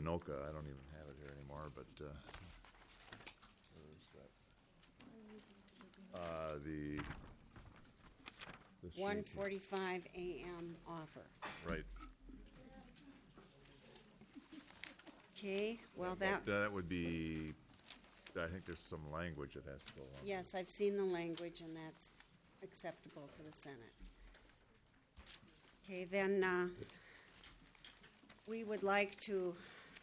Anoka. I don't even have it here anymore, but where's that? The sheet. 1:45 a.m. offer. Right. Okay, well, But that would be, I think there's some language that has to go along. yes, I've seen the language, and that's acceptable to the Senate. Okay, then we would like to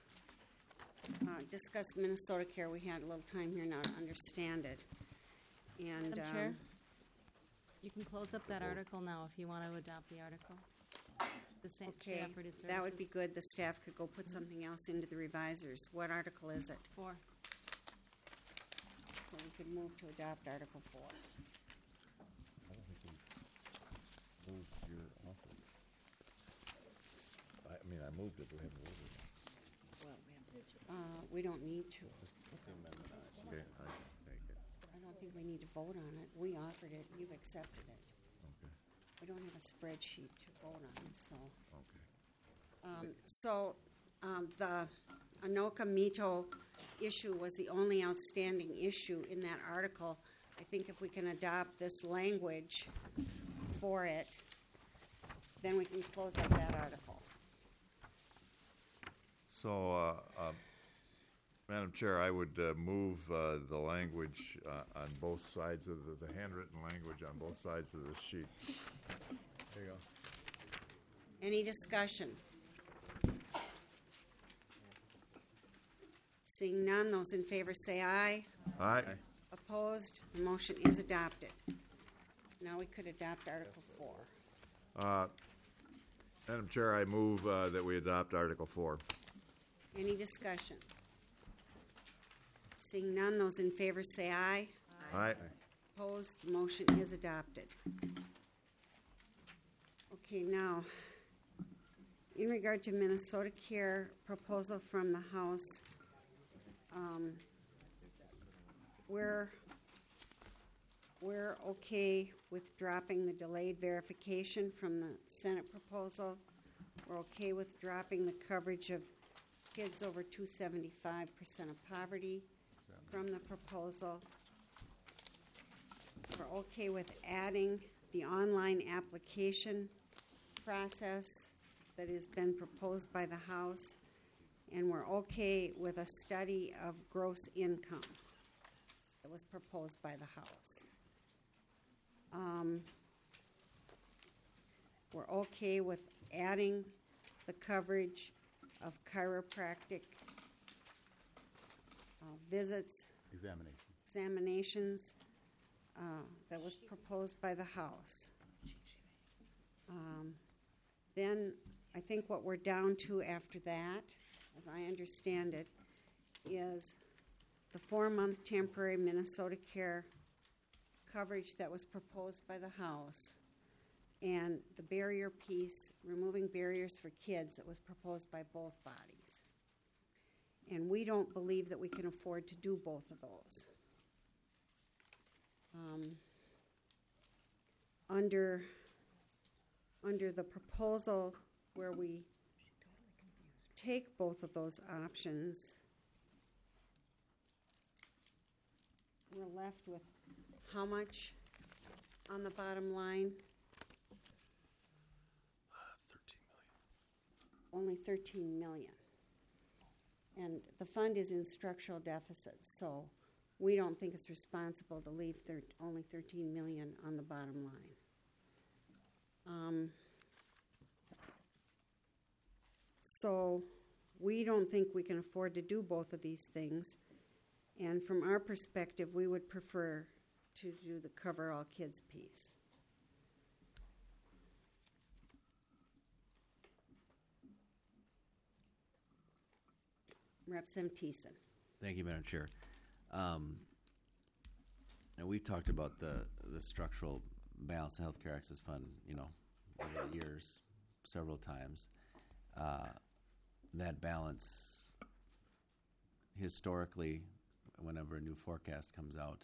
discuss Minnesota Care. We had a little time here now to understand it. And Madam Chair, you can close up that article now if you want to adopt the article. The same okay, staff rated services. that would be good. The staff could go put something else into the revisers. What article is it? 4. So we could move to adopt Article 4. I don't think we moved your offer. I mean, I moved it, but we haven't voted it. We don't need to. Okay, I can take it. I don't think we need to vote on it. We offered it. You've accepted it. Okay, We don't have a spreadsheet to vote on, so. okay. The Anoka Mito issue was the only outstanding issue in that article. I think if we can adopt this language for it, then we can close up that article. So, Madam Chair, I would move the language on both sides of the handwritten language on both sides of this sheet. There you go. Any discussion? Seeing none, those in favor say aye. Aye. Opposed? The motion is adopted. Now we could adopt Article 4. Madam Chair, I move that we adopt Article 4. Any discussion? Seeing none, those in favor say aye. Aye. Opposed? The motion is adopted. Okay, now, in regard to Minnesota Care proposal from the House, we're okay with dropping the delayed verification from the Senate proposal. We're okay with dropping the coverage of kids over 275% of poverty from the proposal. We're okay with adding the online application process that has been proposed by the House, and we're okay with a study of gross income that was proposed by the House. We're okay with adding the coverage of chiropractic visits, examinations that was proposed by the House. Then I think what we're down to after that, as I understand it, is the 4-month temporary Minnesota Care coverage that was proposed by the House and the barrier piece, removing barriers for kids, that was proposed by both bodies. And we don't believe that we can afford to do both of those. Under the proposal where we take both of those options, we're left with how much on the bottom line? 13 million. Only 13 million. And the fund is in structural deficits, so we don't think it's responsible to leave only 13 million on the bottom line. So we don't think we can afford to do both of these things. And from our perspective, we would prefer to do the Cover All Kids piece. Representative Thiessen. Thank you, Madam Chair. And we've talked about the structural balance of healthcare access fund, over the years, several times. That balance, historically, whenever a new forecast comes out,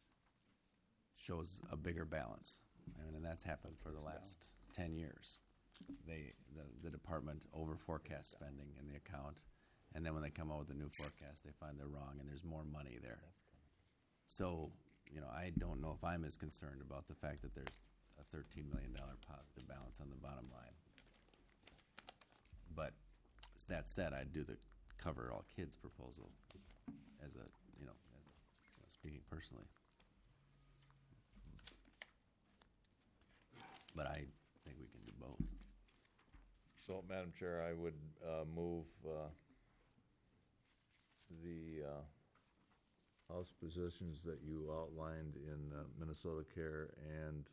shows a bigger balance. And that's happened for the last 10 years. the department over forecast spending in the account, and then when they come out with a new forecast, they find they're wrong and there's more money there. So, I don't know if I'm as concerned about the fact that there's a $13 million positive balance on the bottom line. But that said, I'd do the cover all kids proposal as speaking personally. But I think we can do both. So, Madam Chair, I would move the House positions that you outlined in Minnesota Care and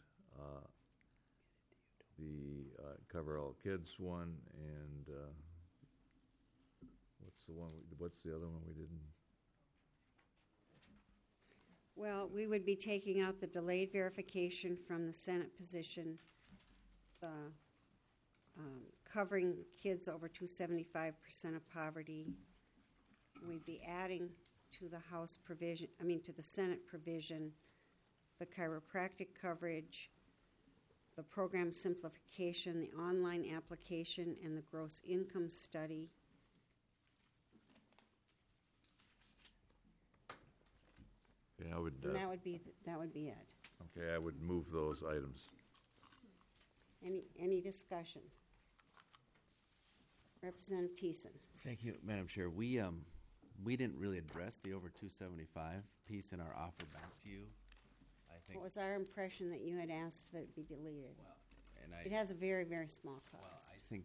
the Cover All Kids one, and what's the other one we didn't? Well, we would be taking out the delayed verification from the Senate position, the covering kids over 275% of poverty. We'd be adding to the House provision, to the Senate provision, the chiropractic coverage, the program simplification, the online application, and the gross income study. Okay, I would. And that would be it. Okay, I would move those items. Any discussion? Representative Thiessen. Thank you, Madam Chair. We didn't really address the over 275 piece in our offer back to you. I think. What was our impression that you had asked that it be deleted? Well, and It has a very, very small cost. Well,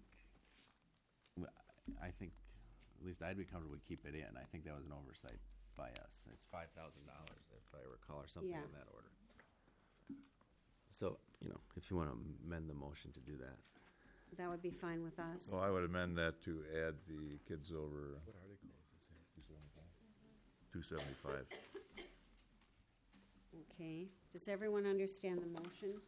I think, at least I'd be comfortable with keep it in. I think that was an oversight by us. It's $5,000, if I recall, or something Yeah. in that order. So, if you want to amend the motion to do that. That would be fine with us. Well, I would amend that to add the kids over. What article is this here? 275. Okay. Does everyone understand the motion?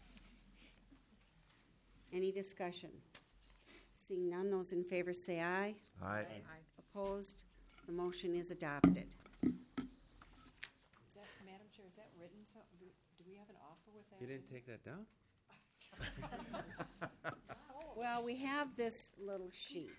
Any discussion? Seeing none, those in favor say aye. Aye. Opposed? The motion is adopted. Is that, Madam Chair, is that written? So, do we have an offer with that? You didn't take that down? Well, we have this little sheet.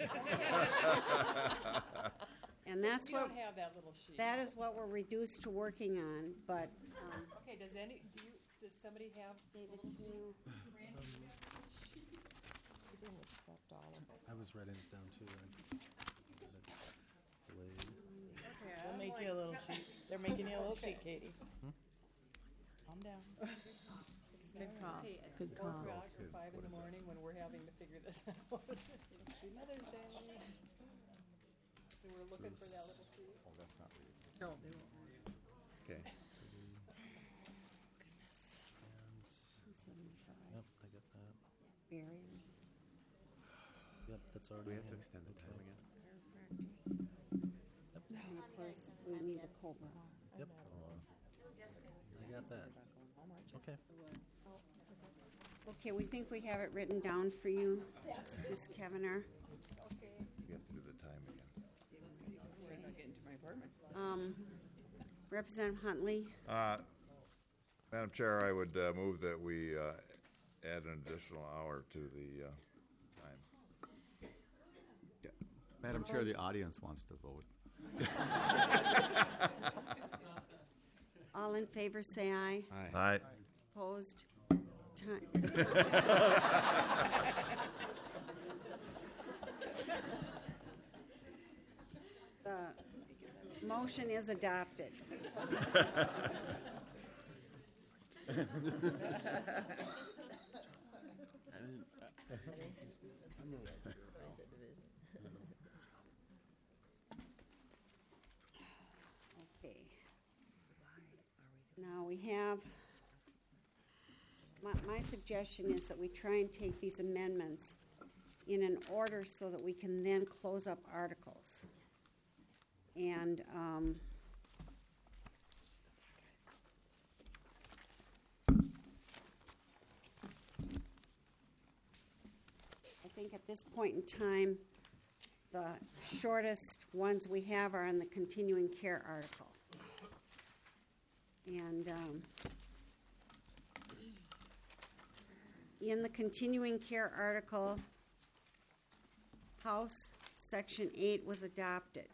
And that's We what, don't have that little sheet. that is what we're reduced to working on, but, Okay, does somebody have a David, little can you, Randy, do you have a little sheet? We didn't accept all of it. I was writing it down too. They'll make you a little sheet. They're making you a little sheet, Katie. Calm down. Good call. Okay, at Good 4 call. o'clock or 5 in the morning when we're having to figure this out. Happy Mother's Day. So we're looking for that little sheet. No, they won't. Okay. Yep, I get that. barriers? Yep, that's Do already. we have to in. extend the time again? And of course, we need the COBRA. Yep. I got that. Okay. Okay, we think we have it written down for you, Ms. Kavanagh. You have to do the time again. We're not getting to my apartment. Representative Huntley, Madam Chair, I would move that we add an additional hour to the time. Madam Chair, the audience wants to vote. all in favor say aye. Aye. Aye. Opposed? Time. The motion is adopted. Okay. Now we have, my suggestion is that we try and take these amendments in an order so that we can then close up articles. And I think at this point in time, the shortest ones we have are on the continuing care article. And in the continuing care article, House Section 8 was adopted.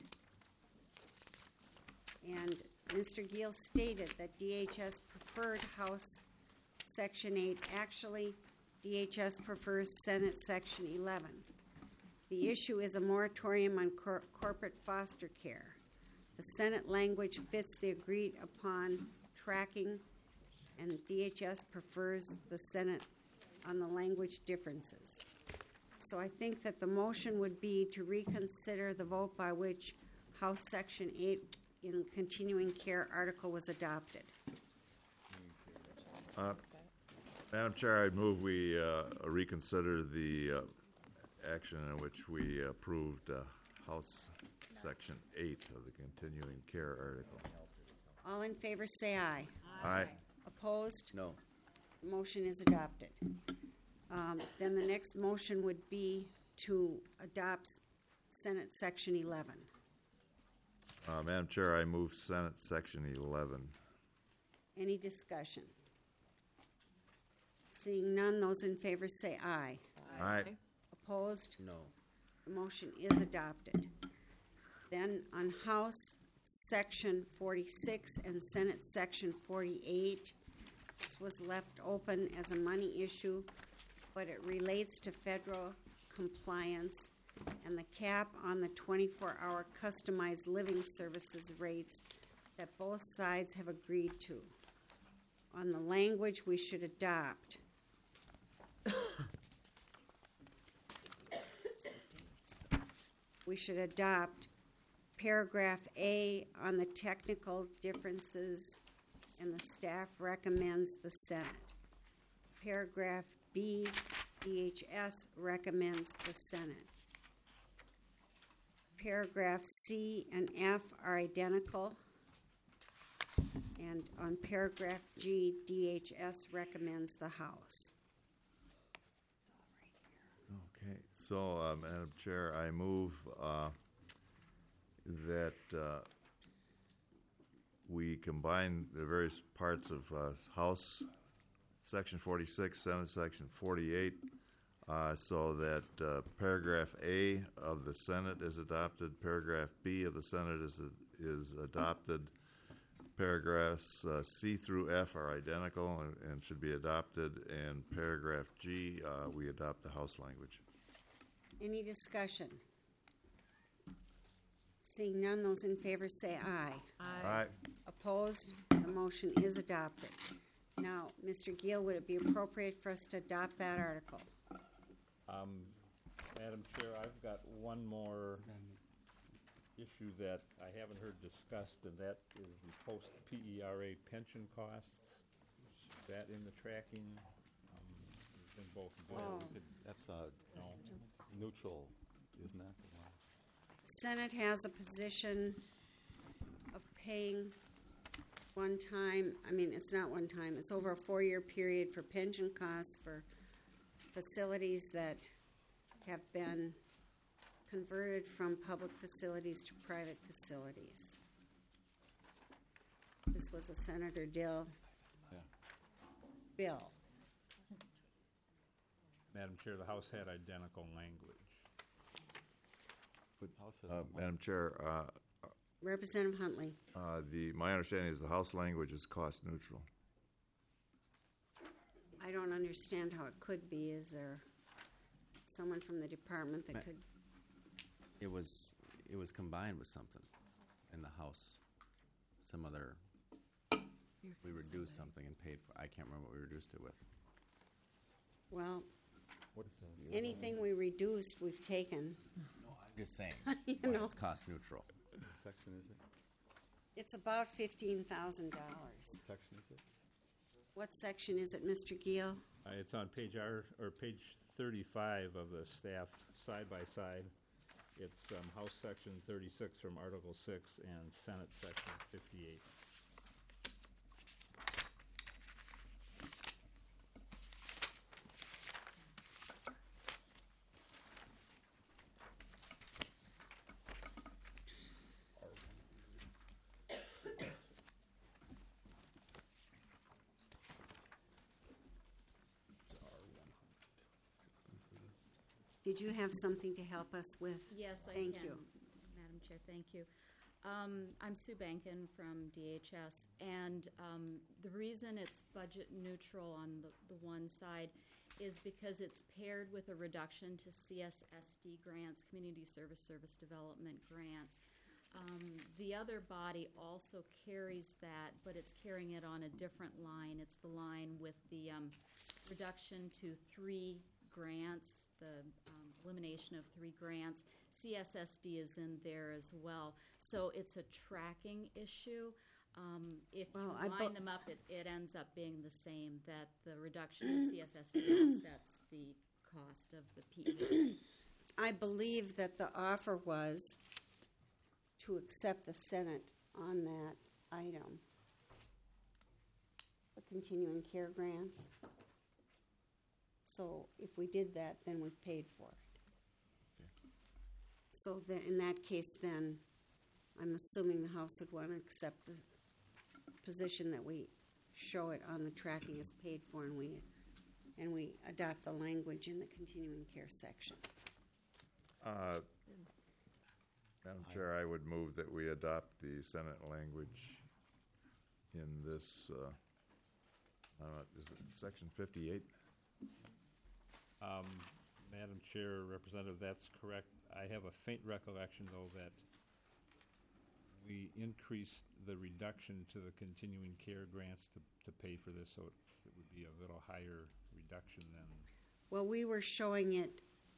And Mr. Gill stated that DHS preferred House Section 8. Actually, DHS prefers Senate Section 11. The issue is a moratorium on corporate foster care. The Senate language fits the agreed upon tracking, and DHS prefers the Senate on the language differences. So I think that the motion would be to reconsider the vote by which House Section 8 in continuing care article was adopted. Madam Chair, I move we reconsider the action in which we approved House Section 8 of the continuing care article. All in favor say aye. Aye. Opposed? No. Motion is adopted. Then the next motion would be to adopt Senate Section 11. Madam Chair, I move Senate Section 11. Any discussion? Seeing none, those in favor say aye. Aye. Opposed? No. The motion is adopted. Then on House Section 46 and Senate Section 48, this was left open as a money issue, but it relates to federal compliance and the cap on the 24-hour customized living services rates that both sides have agreed to. On the language we should adopt, we should adopt paragraph A on the technical differences, and the staff recommends the Senate. Paragraph B, DHS recommends the Senate. Paragraph C and F are identical. And on paragraph G, DHS recommends the House. Okay, so, Madam Chair, I move that we combine the various parts of House Section 46, Senate Section 48, so that paragraph A of the Senate is adopted, paragraph B of the Senate is adopted, paragraphs C through F are identical and should be adopted, and paragraph G, we adopt the House language. Any discussion? Seeing none, those in favor say aye. Aye. Opposed? The motion is adopted. Now, Mr. Gill, would it be appropriate for us to adopt that article? Madam Chair, I've got one more issue that I haven't heard discussed, and that is the post-PERA pension costs. Is that in the tracking? It's been both good. Oh. That's No. neutral, isn't it? Senate has a position of paying one time, it's not one time, it's over a 4-year period for pension costs for facilities that have been converted from public facilities to private facilities. This was a Senator Dill bill. Madam Chair, the House had identical language. Good house. Madam Chair, Representative Huntley. my understanding is the House language is cost neutral. I don't understand how it could be. Is there someone from the department that could? It was combined with something in the House. Some other, we reduced something and paid for, I can't remember what we reduced it with. Well, What is this? anything we reduced, we've taken. No, I'm just saying, You why know. it's cost neutral. What section is it? It's about $15,000. What section is it? What section is it, Mr. Gill? It's on page 35 of the staff side by side. It's House Section 36 from Article 6 and Senate Section 58. Did you have something to help us with? Yes, I Thank can. you. Madam Chair, thank you. I'm Sue Bankin from DHS, and the reason it's budget neutral on the one side is because it's paired with a reduction to CSSD grants, Community Service Development grants. The other body also carries that, but it's carrying it on a different line. It's the line with the reduction to 3 grants, the elimination of 3 grants. CSSD is in there as well. So it's a tracking issue. If Well, you I line them up, it ends up being the same, that the reduction in CSSD offsets the cost of the PEA. I believe that the offer was to accept the Senate on that item. The continuing care grants. So if we did that, then we paid for it. So in that case, then, I'm assuming the House would want to accept the position that we show it on the tracking as paid for, and we adopt the language in the continuing care section. Madam Chair, I would move that we adopt the Senate language in this, is it section 58? Madam Chair, Representative, that's correct. I have a faint recollection, though, that we increased the reduction to the continuing care grants to pay for this, so it would be a little higher reduction than. Well, we were showing it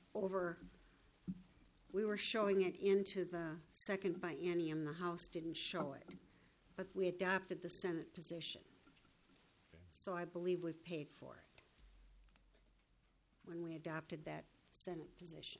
into the second biennium. The House didn't show it, but we adopted the Senate position. Okay. So I believe we've paid for it when we adopted that Senate position.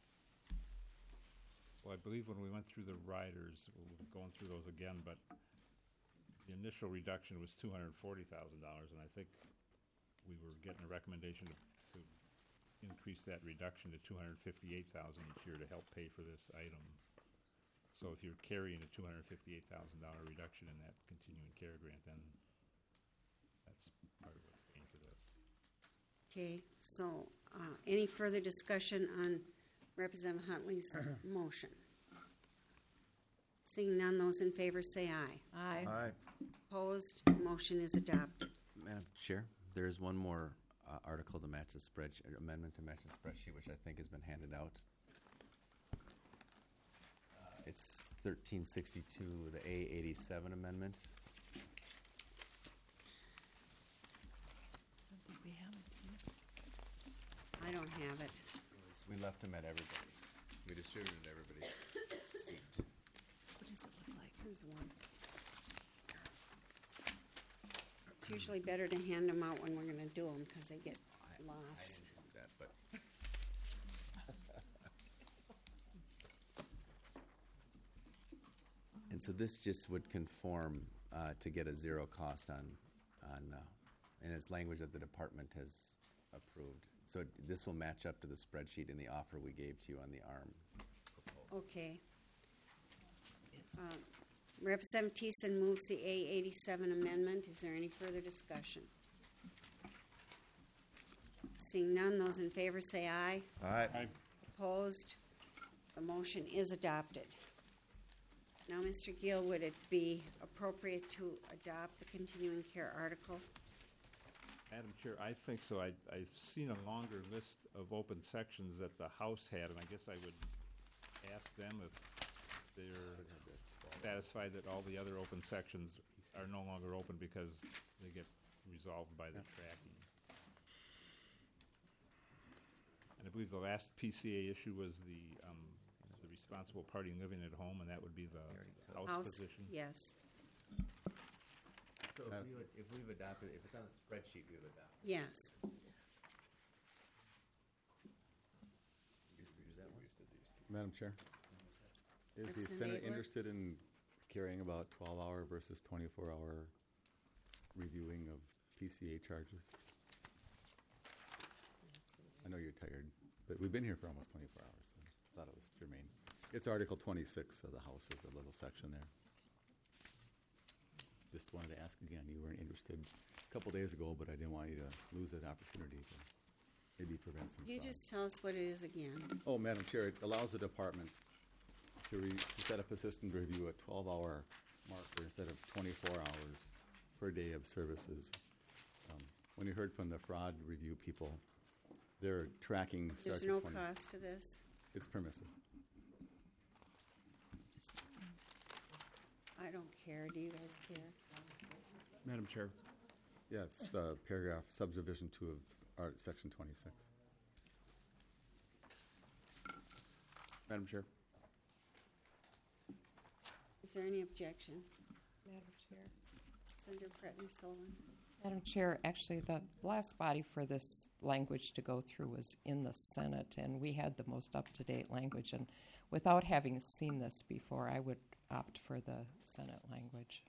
Well, I believe when we went through the riders, we'll be going through those again, but the initial reduction was $240,000, and I think we were getting a recommendation to increase that reduction to $258,000 each year to help pay for this item. So if you're carrying a $258,000 reduction in that continuing care grant, then that's part of what's paying for this. Okay, so any further discussion on Representative Huntley's motion? Seeing none, those in favor say aye. Aye. Aye. Opposed, motion is adopted. Madam Chair, there is one more article to match the spreadsheet, amendment to match the spreadsheet, which I think has been handed out. It's 1362, the A87 amendment. I don't have it. We left them at everybody's. We distributed everybody's seat. What does it look like? Here's one. It's usually better to hand them out when we're going to do them because they get I lost. didn't do that, but and so this just would conform to get a zero cost on, and it's language that the department has approved. So this will match up to the spreadsheet in the offer we gave to you on the ARM proposal. Okay. Representative Thiessen moves the A87 amendment. Is there any further discussion? Seeing none, those in favor say aye. Aye. Opposed? The motion is adopted. Now, Mr. Gill, would it be appropriate to adopt the continuing care article? Madam Chair, I think so. I've seen a longer list of open sections that the House had, and I guess I would ask them if they're satisfied that all the other open sections are no longer open because they get resolved by the tracking. And I believe the last PCA issue was the responsible party living at home, and that would be the House position. Yes. So if we've adopted, if it's on a spreadsheet, we've adopted. Yes. Use that one? Madam Chair, is the Representative Senate Abler? interested in carrying about 12-hour versus 24-hour reviewing of PCA charges? I know you're tired, but we've been here for almost 24 hours, so I thought it was germane. It's Article 26 of the House. There's a little section there. Just wanted to ask again, you weren't interested a couple days ago, but I didn't want you to lose that opportunity to maybe prevent some Can you fraud. just tell us what it is again? Oh, Madam Chair, it allows the department to set up a system to review a 12-hour marker instead of 24 hours per day of services. When you heard from the fraud review people, their tracking starts There's at no 20. cost to this? It's permissive. I don't care. Do you guys care? Madam Chair. Yeah, it's paragraph subdivision 2 of section 26. Madam Chair. Is there any objection? Madam Chair. Senator Pretner-Solon? Madam Chair, actually, the last body for this language to go through was in the Senate, and we had the most up-to-date language. And without having seen this before, I would opt for the Senate language.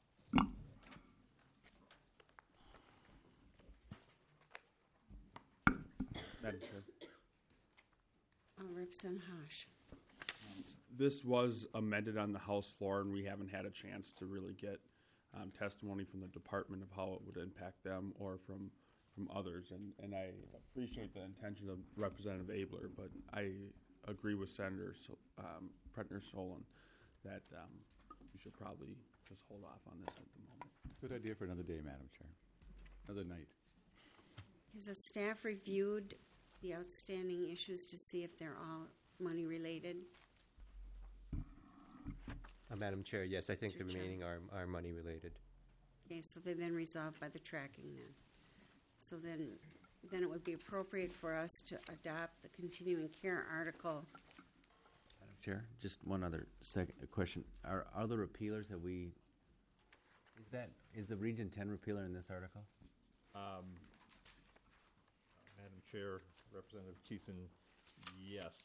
Madam Chair. Representative Haas. This was amended on the House floor, and we haven't had a chance to really get testimony from the department of how it would impact them or from others. And I appreciate the intention of Representative Abler, but I agree with Senator Pretner-Solon that we should probably just hold off on this at the moment. Good idea for another day, Madam Chair. Another night. Has the staff reviewed the outstanding issues to see if they're all money-related? Madam Chair, yes, I think the Mr. Chair. remaining are money related. Okay, so they've been resolved by the tracking then. So then it would be appropriate for us to adopt the continuing care article. Madam Chair, just one other question. Are the repealers, is the Region 10 repealer in this article? Madam Chair, Representative Thiessen, yes,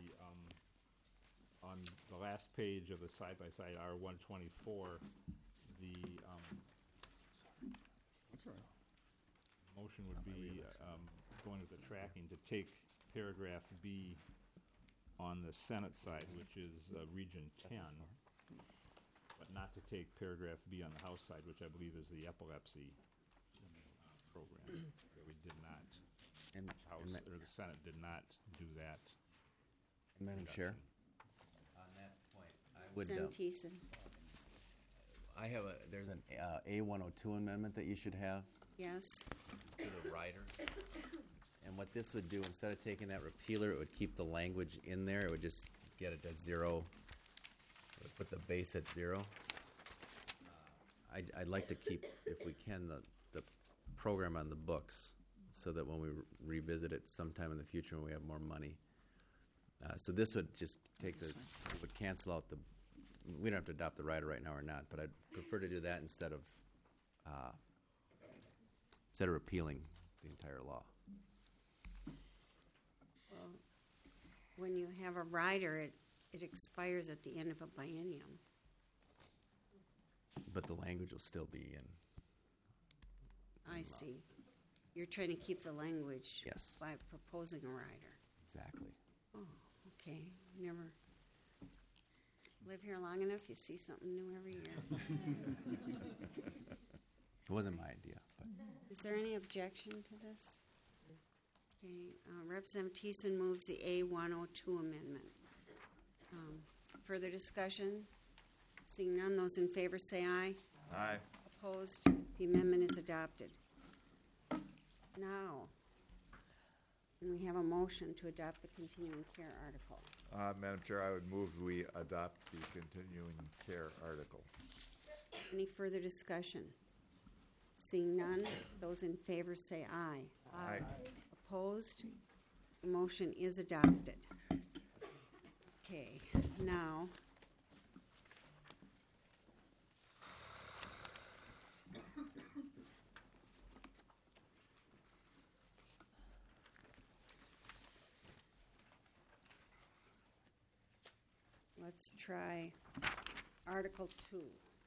on the last page of the side-by-side R124, the That's all right. motion would be, going with the tracking, to take paragraph B on the Senate side, which is Region 10, but not to take paragraph B on the House side, which I believe is the epilepsy program. We did not, the Senate did not do that. Madam Chair, on that point, I would. Senator Thiessen. I have there's an A102 amendment that you should have. Yes. To the riders. And what this would do, instead of taking that repealer, it would keep the language in there. It would just get it to 0. It would put the base at 0. I'd like to keep, if we can, the program on the books so that when we revisit it sometime in the future when we have more money. So this would just take it would cancel out we don't have to adopt the rider right now or not, but I'd prefer to do that instead of repealing the entire law. Well, when you have a rider, it expires at the end of a biennium. But the language will still be in. I see. You're trying to keep the language Yes. by proposing a rider. Exactly. Oh, okay. Never live here long enough, you see something new every year. It wasn't my idea. But. Is there any objection to this? Okay. Representative Thiessen moves the A102 amendment. Further discussion? Seeing none, those in favor say aye. Aye. Opposed? The amendment is adopted. Now, and we have a motion to adopt the continuing care article. Madam Chair, I would move we adopt the continuing care article. Any further discussion? Seeing none, those in favor say aye. Aye. Opposed? The motion is adopted. Okay, now, let's try Article 2.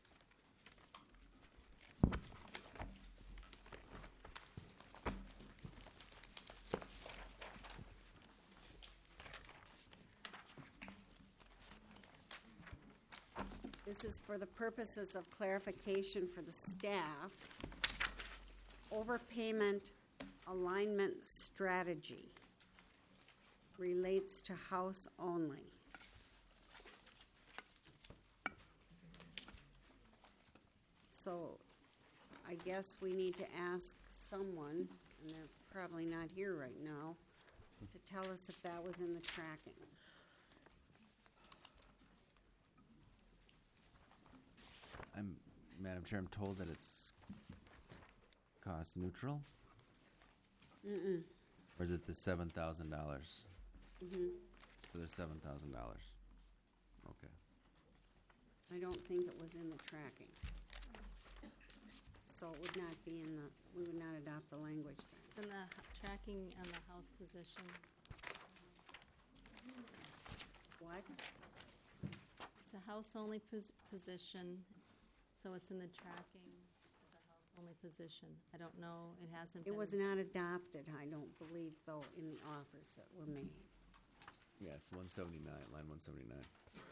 This is for the purposes of clarification for the staff. Overpayment alignment strategy. relates to house only. So I guess we need to ask someone, and they're probably not here right now, to tell us if that was in the tracking. Madam Chair, I'm told that it's cost neutral? Mm-mm. Or is it the $7,000? Mm-hmm. For the $7,000? Okay. I don't think it was in the tracking. So it would not be in the, we would not adopt the language then. It's in the tracking on the house position. What? It's a house-only position, so it's in the tracking as a house-only position. I don't know, it hasn't been. It was not adopted, I don't believe, though, in the offers that were made. Yeah, it's 179, line 179.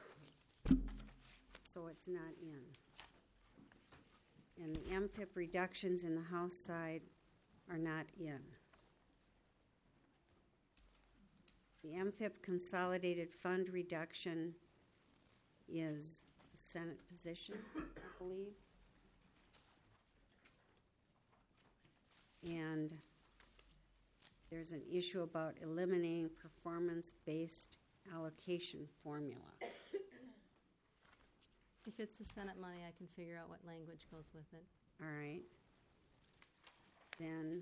So it's not in. And the MFIP reductions in the house side are not in. The MFIP consolidated fund reduction is the Senate position, I believe. And there's an issue about eliminating performance-based allocation formula. If it's the Senate money, I can figure out what language goes with it. All right. Then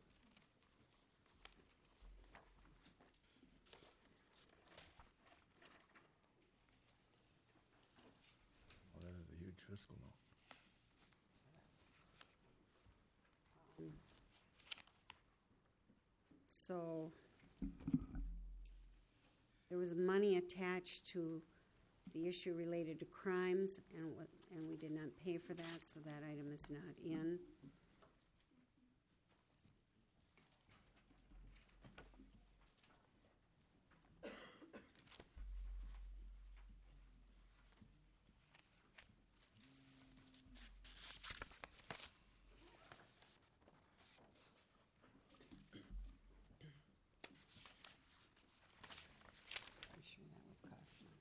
Well, that is a huge fiscal note. so there was money attached to the issue related to crimes, and we did not pay for that, so that item is not in. I'm sure that would cost money.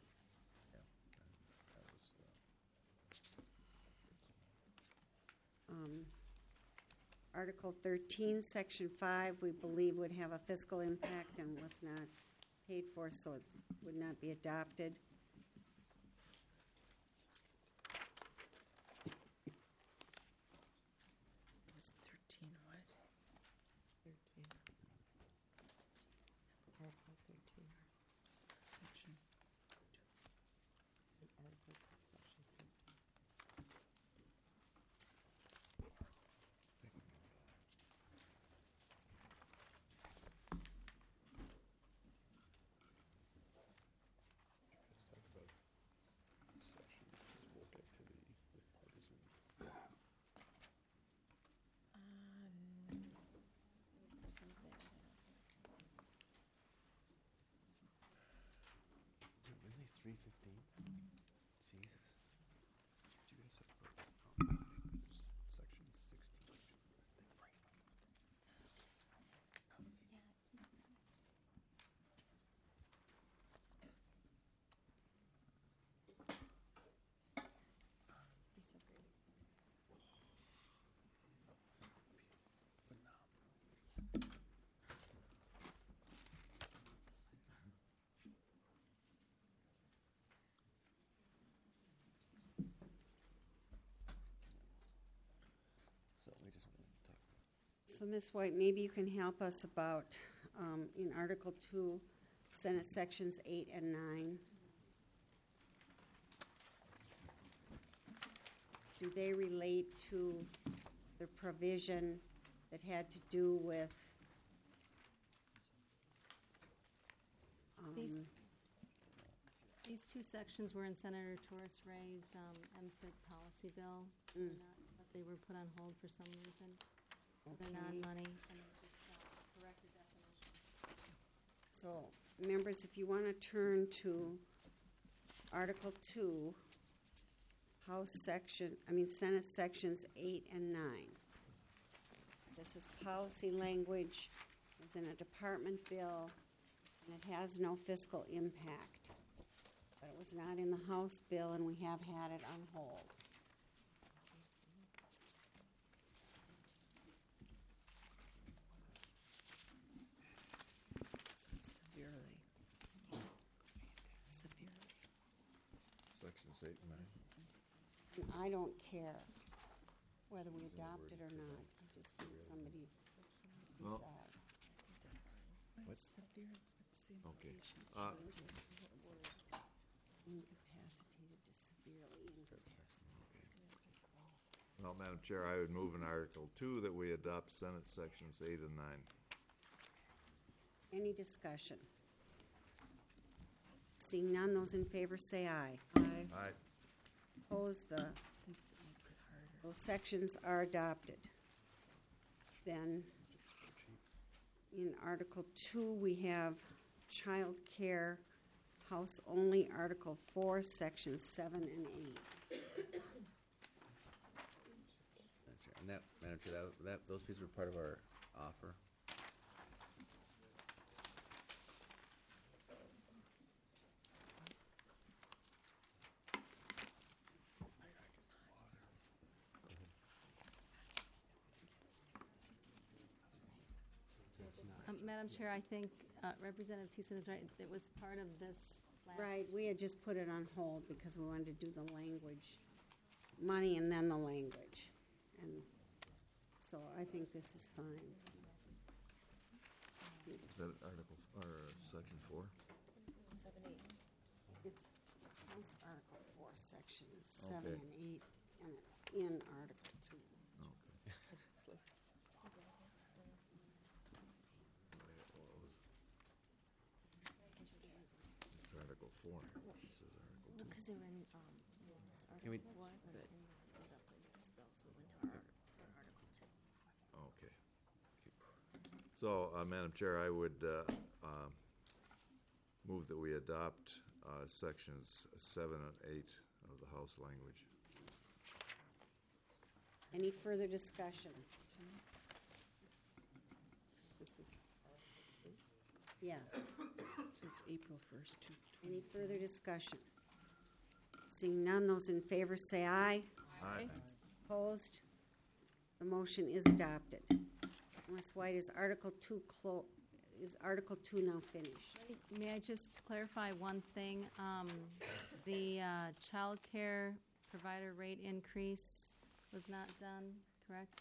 Article 13, Section 5, we believe would have a fiscal impact and was not paid for, so it would not be adopted. It was 13 what? 13. Article 13. Section 2. Article section 13. Really, 315? Jesus. Section 16. So we just want to talk. So, Ms. White, maybe you can help us about, in Article 2, Senate Sections 8 and 9. Do they relate to the provision that had to do with These two sections were in Senator Torres Ray's MFID policy bill, but they were put on hold for some reason. So they're non-money, and they just corrected definition. So, members, if you want to turn to Article 2, Senate Sections 8 and 9. This is policy language. It was in a department bill. and it has no fiscal impact. But it was not in the House bill, and we have had it on hold. Severely. Severely. Sections 8 and 9. And I don't care whether we adopt it or not. I just want somebody to Well- decide. What's severe? What's the Okay. implication? Incapacitated to severely incapacitated. Well, Madam Chair, I would move in Article 2 that we adopt Senate Sections 8 and 9. Any discussion? Seeing none, those in favor say aye. Aye. Aye. Opposed, Thinks it makes it harder. those sections are adopted. Then, in Article 2, we have child care, house only, Article 4, Sections 7 and 8. And that, Madam Chair, those fees were part of our offer. Madam Chair, I think Representative Thiessen is right. It was part of this last. Right, we had just put it on hold because we wanted to do the language, money and then the language. And so I think this is fine. Is that Article, or Section 4? It's House Article 4, Sections 7 Okay. and 8, and it's in Article 2. It's Article 4. She says Article 2. Because they were in, Can we- Article 4, but then it was split up in this bill, so we went to our Article 2. Okay. So, Madam Chair, I would move that we adopt Sections 7 and 8 of the House language. Any further discussion? Yes. So it's April 1st to Any further discussion? Seeing none, those in favor say aye. Aye. Opposed? The motion is adopted. Ms. White, is Article 2 now finished? May I just clarify one thing? The child care provider rate increase was not done, correct?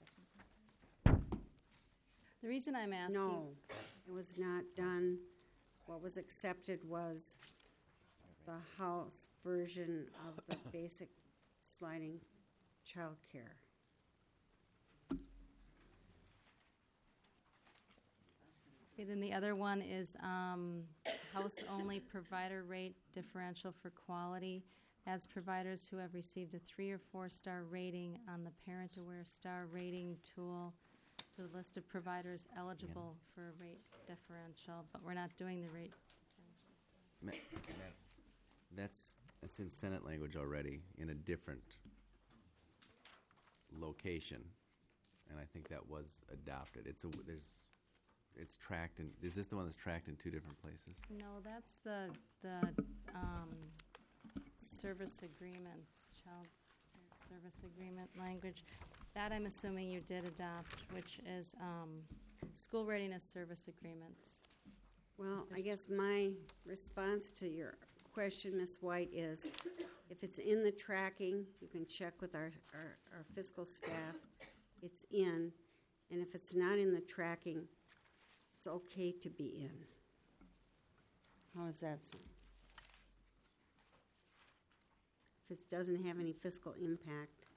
The reason I'm asking. No, it was not done. What was accepted was the House version of the basic sliding child care. Okay, then the other one is house-only provider rate differential for quality adds providers who have received a 3 or 4-star rating on the Parent Aware Star Rating tool to the list of providers eligible for a rate differential, but we're not doing the rate differential. That's in Senate language already in a different location, and I think that was adopted. It's tracked in. Is this the one that's tracked in 2 different places? No, that's the service agreements, child care service agreement language. That I'm assuming you did adopt, which is school readiness service agreements. Well, I guess my response to your question, Ms. White, is if it's in the tracking, you can check with our fiscal staff. It's in. And if it's not in the tracking, it's okay to be in. How does that sound? If it doesn't have any fiscal impact,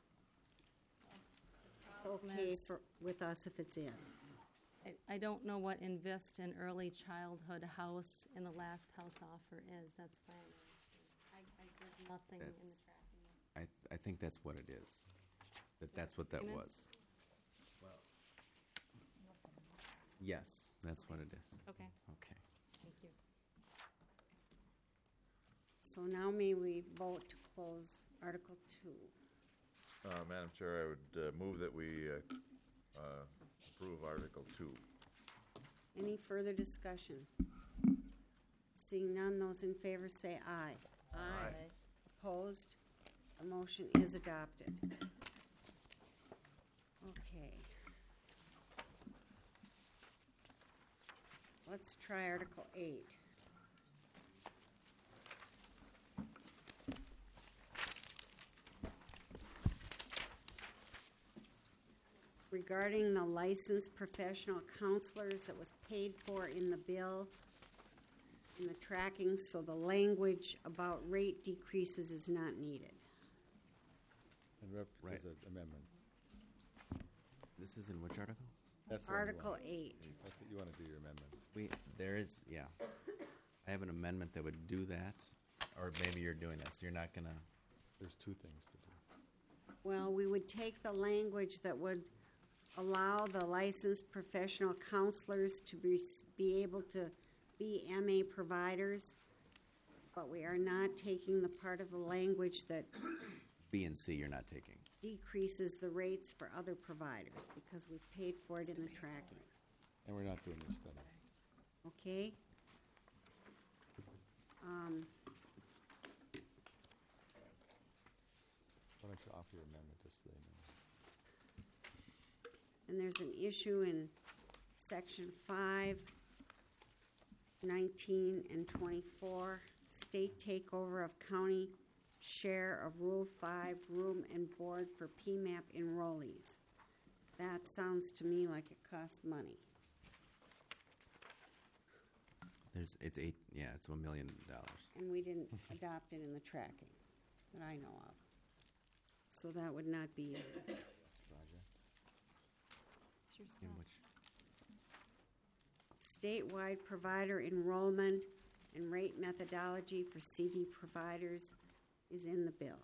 it's okay with us if it's in. I don't know what Invest in Early Childhood House in the last house offer is. That's why there's nothing in the tracking. I think that's what it is. That's what that was. Yes, that's what it is. Okay, Okay. thank you. So now may we vote to close Article 2? Madam Chair, I would move that we approve Article 2. Any further discussion? Seeing none, those in favor say aye. Aye. Opposed? The motion is adopted. Okay. Let's try Article 8. Regarding the licensed professional counselors that was paid for in the bill, in the tracking, so the language about rate decreases is not needed. And Rep, Right. there's an amendment. This is in which article? That's the one you Article want. 8. That's what you want to do, your amendment. There is, yeah. I have an amendment that would do that, or maybe you're doing this. You're not gonna. There's two things to do. Well, we would take the language that would allow the licensed professional counselors to be able to be MA providers, but we are not taking the part of the language that B and C you're not taking. decreases the rates for other providers because we've paid for it in the tracking. And we're not doing this study. Okay? Why don't you offer your amendment just so they know? And there's an issue in section 5, 19, and 24, state takeover of county share of Rule 5 room and board for PMAP enrollees. That sounds to me like it costs money. It's $1 million. And we didn't adopt it in the tracking that I know of. So that would not be, In which? statewide provider enrollment and rate methodology for CD providers is in the bill.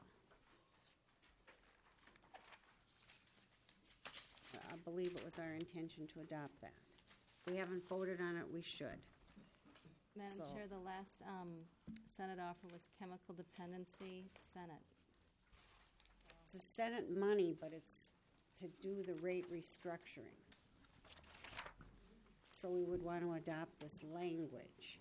I believe it was our intention to adopt that. If we haven't voted on it, we should. Madam So- Chair, the last Senate offer was chemical dependency, Senate. It's a Senate money, but it's to do the rate restructuring. So we would want to adopt this language.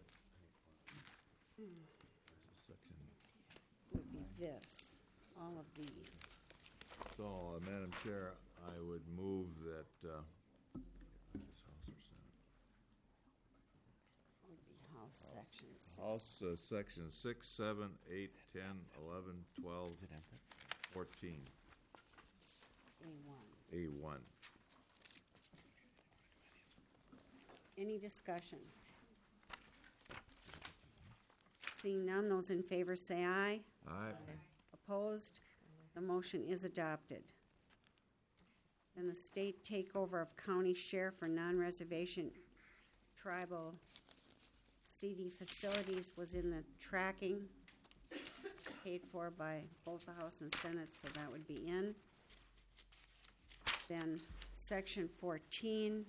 Would be this, all of these. So, Madam Chair, I would move that, Would be House Section 6. House Section 6, 7, 8, 10, 11, 12, Is it empty? 14, A1. A1. Any discussion? Seeing none, those in favor say aye. Aye. Opposed? The motion is adopted. Then the state takeover of county share for non-reservation tribal CD facilities was in the tracking, paid for by both the House and Senate, so that would be in. Then Section 14,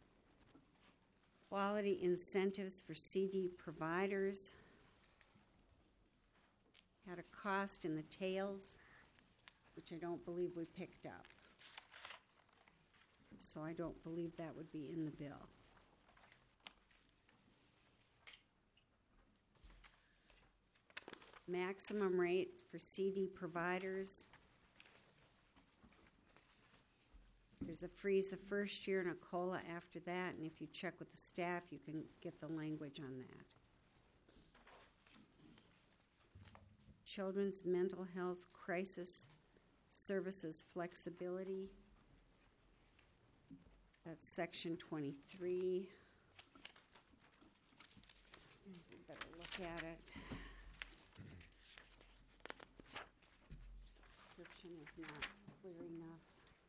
quality incentives for CD providers. Had a cost in the tails, which I don't believe we picked up. So I don't believe that would be in the bill. Maximum rate for CD providers. There's a freeze the first year and a COLA after that, and if you check with the staff, you can get the language on that. Children's mental health crisis services flexibility. That's Section 23. Guess we better look at it. Description is not clear enough.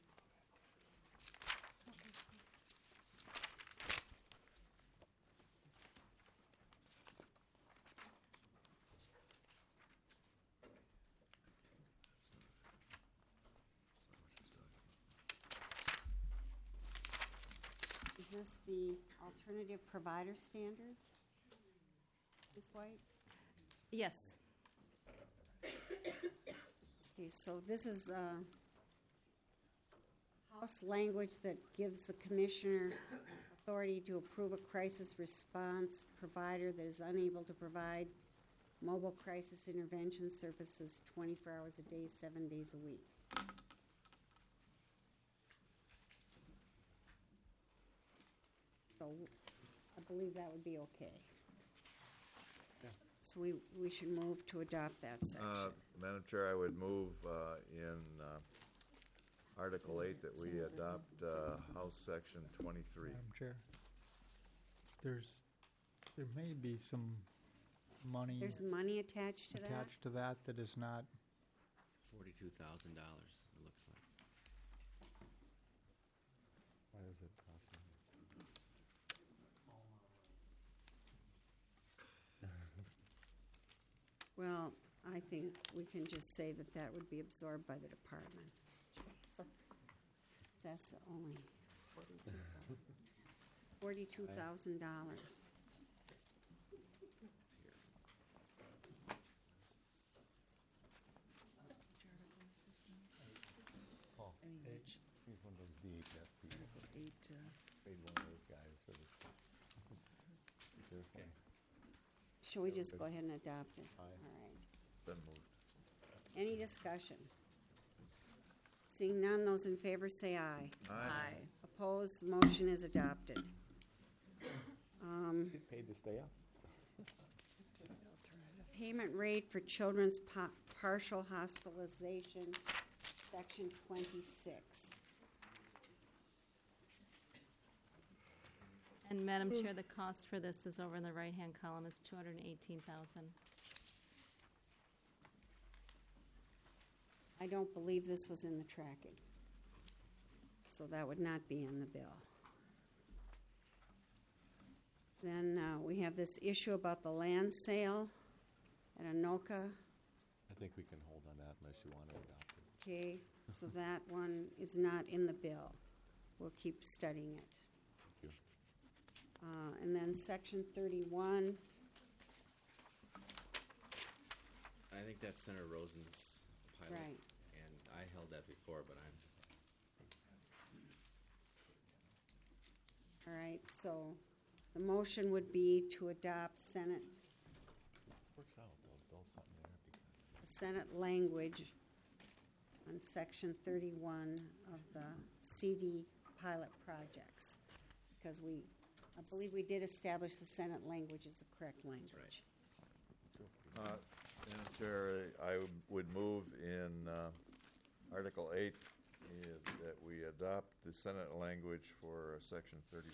Is this the alternative provider standards? Ms. White? Yes. Okay, so this is House language that gives the commissioner authority to approve a crisis response provider that is unable to provide mobile crisis intervention services 24 hours a day, 7 days a week. So I believe that would be okay. So we should move to adopt that section. Madam Chair, I would move in Article 8 that we adopt House Section 23. Madam Chair, there may be some money There's money attached to that? attached to that that is not, $42,000, it looks like. Why does it cost money? Well, I think we can just say that that would be absorbed by the department. Jeez. That's only $42,000. Oh, he's one of those DHS people. Paid one of those guys for this. Okay. Should we just go ahead and adopt it? Aye. All right. Then moved. Any discussion? Seeing none, those in favor say aye. Aye. Opposed, the motion is adopted. Get paid to stay up. Payment rate for children's partial hospitalization, Section 26. And Madam Chair, the cost for this is over in the right-hand column, it's $218,000. I don't believe this was in the tracking. So that would not be in the bill. Then we have this issue about the land sale at Anoka. I think we can hold on that unless you want to adopt it. Okay, so that one is not in the bill. We'll keep studying it. Thank you. And then Section 31, I think that's Senator Rosen's pilot. Right. And I held that before, but I'm, all right, so the motion would be to adopt Senate Works out, they'll build something there. the Senate language on Section 31 of the CD pilot projects, because I believe we did establish the Senate language is the correct language. Madam Chair, I would move in Article 8 that we adopt the Senate language for Section 31.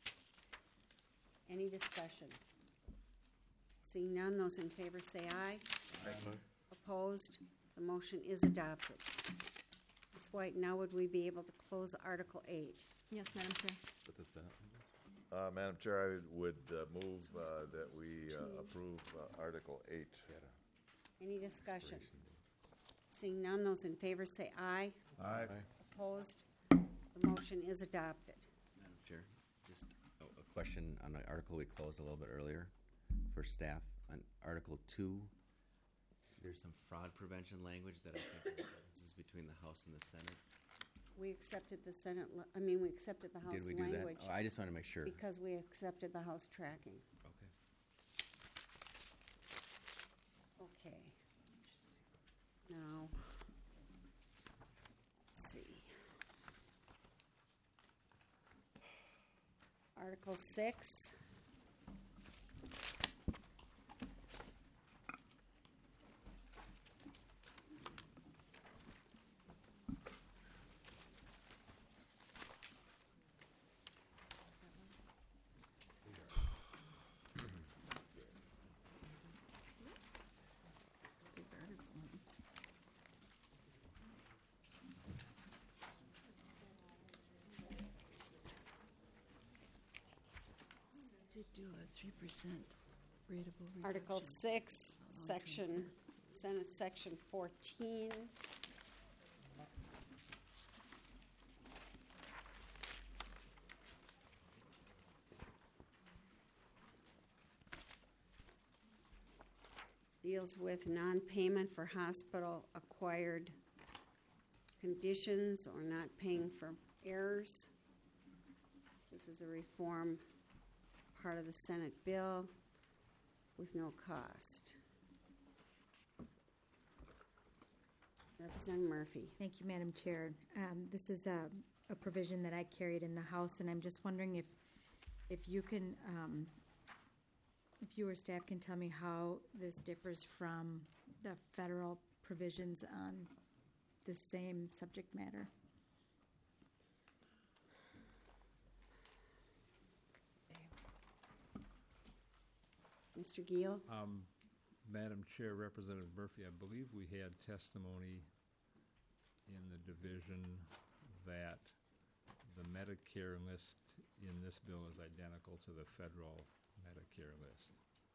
Any discussion? Seeing none, those in favor say aye. Opposed? The motion is adopted. Ms. White, now would we be able to close Article 8? Yes, Madam Chair. With the Senate. Madam Chair, I would move that we approve Article 8. Any discussion? Seeing none, those in favor say aye. Aye. Opposed? The motion is adopted. Madam Chair, just a question on an article we closed a little bit earlier for staff. On Article 2, there's some fraud prevention language that I think are differences between the House and the Senate. We accepted the Senate, we accepted the House Did we do that? language Oh, I just want to make sure. because we accepted the House tracking. Okay. Okay. Now, let's see. Article 6. To do a 3% rate of overreduction. Article 6, Senate Section 14. Deals with non-payment for hospital-acquired conditions or not paying for errors. This is a reform, part of the Senate bill with no cost. Representative Murphy. Thank you, Madam Chair. This is a provision that I carried in the House, and I'm just wondering if you can, if you or staff can tell me how this differs from the federal provisions on the same subject matter. Mr. Giel? Madam Chair, Representative Murphy, I believe we had testimony in the division that the Medicare list in this bill is identical to the federal Medicare list.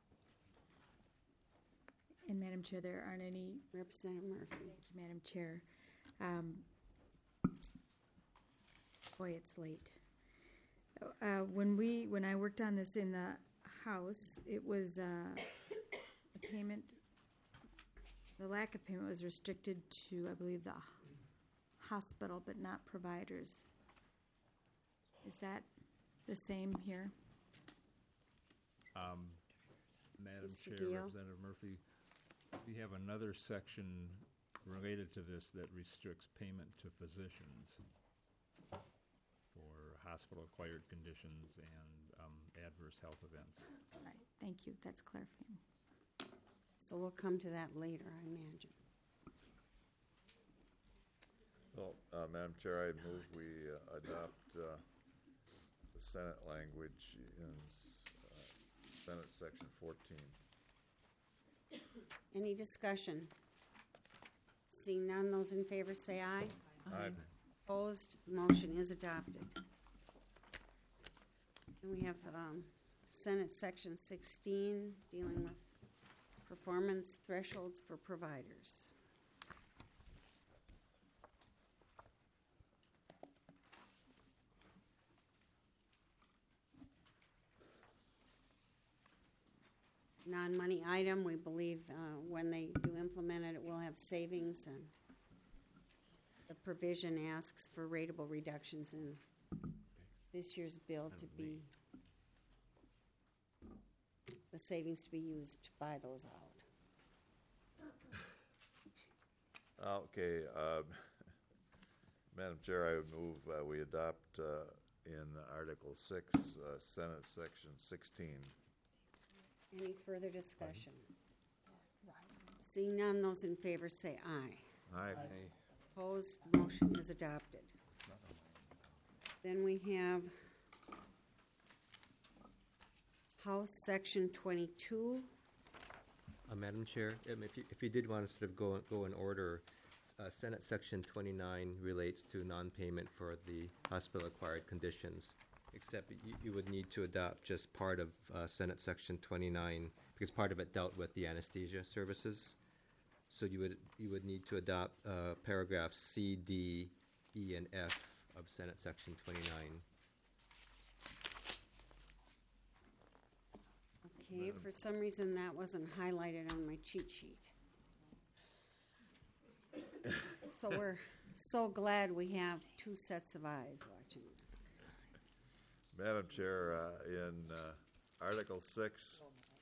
And Madam Chair, there aren't any. Representative Murphy. Thank you, Madam Chair. Boy, it's late. When I worked on this in the House, it was a payment. The lack of payment was restricted to, I believe, the hospital, but not providers. Is that the same here? Madam Mr. Chair, Giel? Representative Murphy, we have another section related to this that restricts payment to physicians for hospital-acquired conditions and adverse health events. Right. Thank you. That's clarifying. So we'll come to that later, I imagine. Well, Madam Chair, I move we adopt the Senate language in Senate Section 14. Any discussion? Seeing none, those in favor say aye. Aye. Opposed, the motion is adopted. And we have Senate Section 16 dealing with performance thresholds for providers. Non-money item, we believe when they do implement it, it will have savings, and the provision asks for rateable reductions in this year's bill to be, the savings to be used to buy those out. Okay, Madam Chair, I would move we adopt in Article 6, Senate Section 16. Any further discussion? Seeing none, those in favor say aye. Aye. Opposed, the motion is adopted. Then we have House Section 22. Madam Chair, if you did want to sort of go in order, Senate Section 29 relates to non-payment for the hospital-acquired conditions, except you would need to adopt just part of Senate Section 29 because part of it dealt with the anesthesia services. So you would need to adopt paragraphs C, D, E, and F of Senate Section 29. Okay, for some reason that wasn't highlighted on my cheat sheet. So we're so glad we have two sets of eyes watching this. Madam Chair, in Article 6,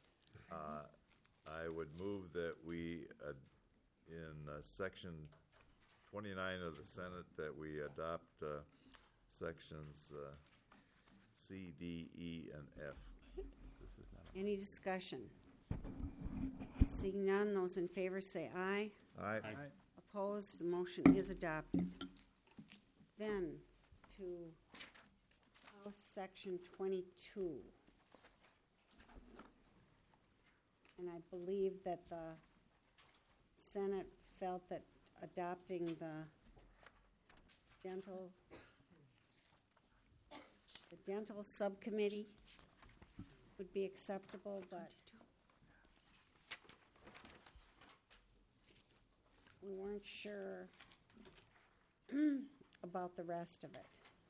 I would move that we, in Section 29 of the Senate, that we adopt Sections C, D, E, and F. Any discussion? Seeing none, those in favor say aye. Aye. Opposed, the motion is adopted. Then to House Section 22. And I believe that the Senate felt that adopting the dental subcommittee would be acceptable, but we weren't sure about the rest of it.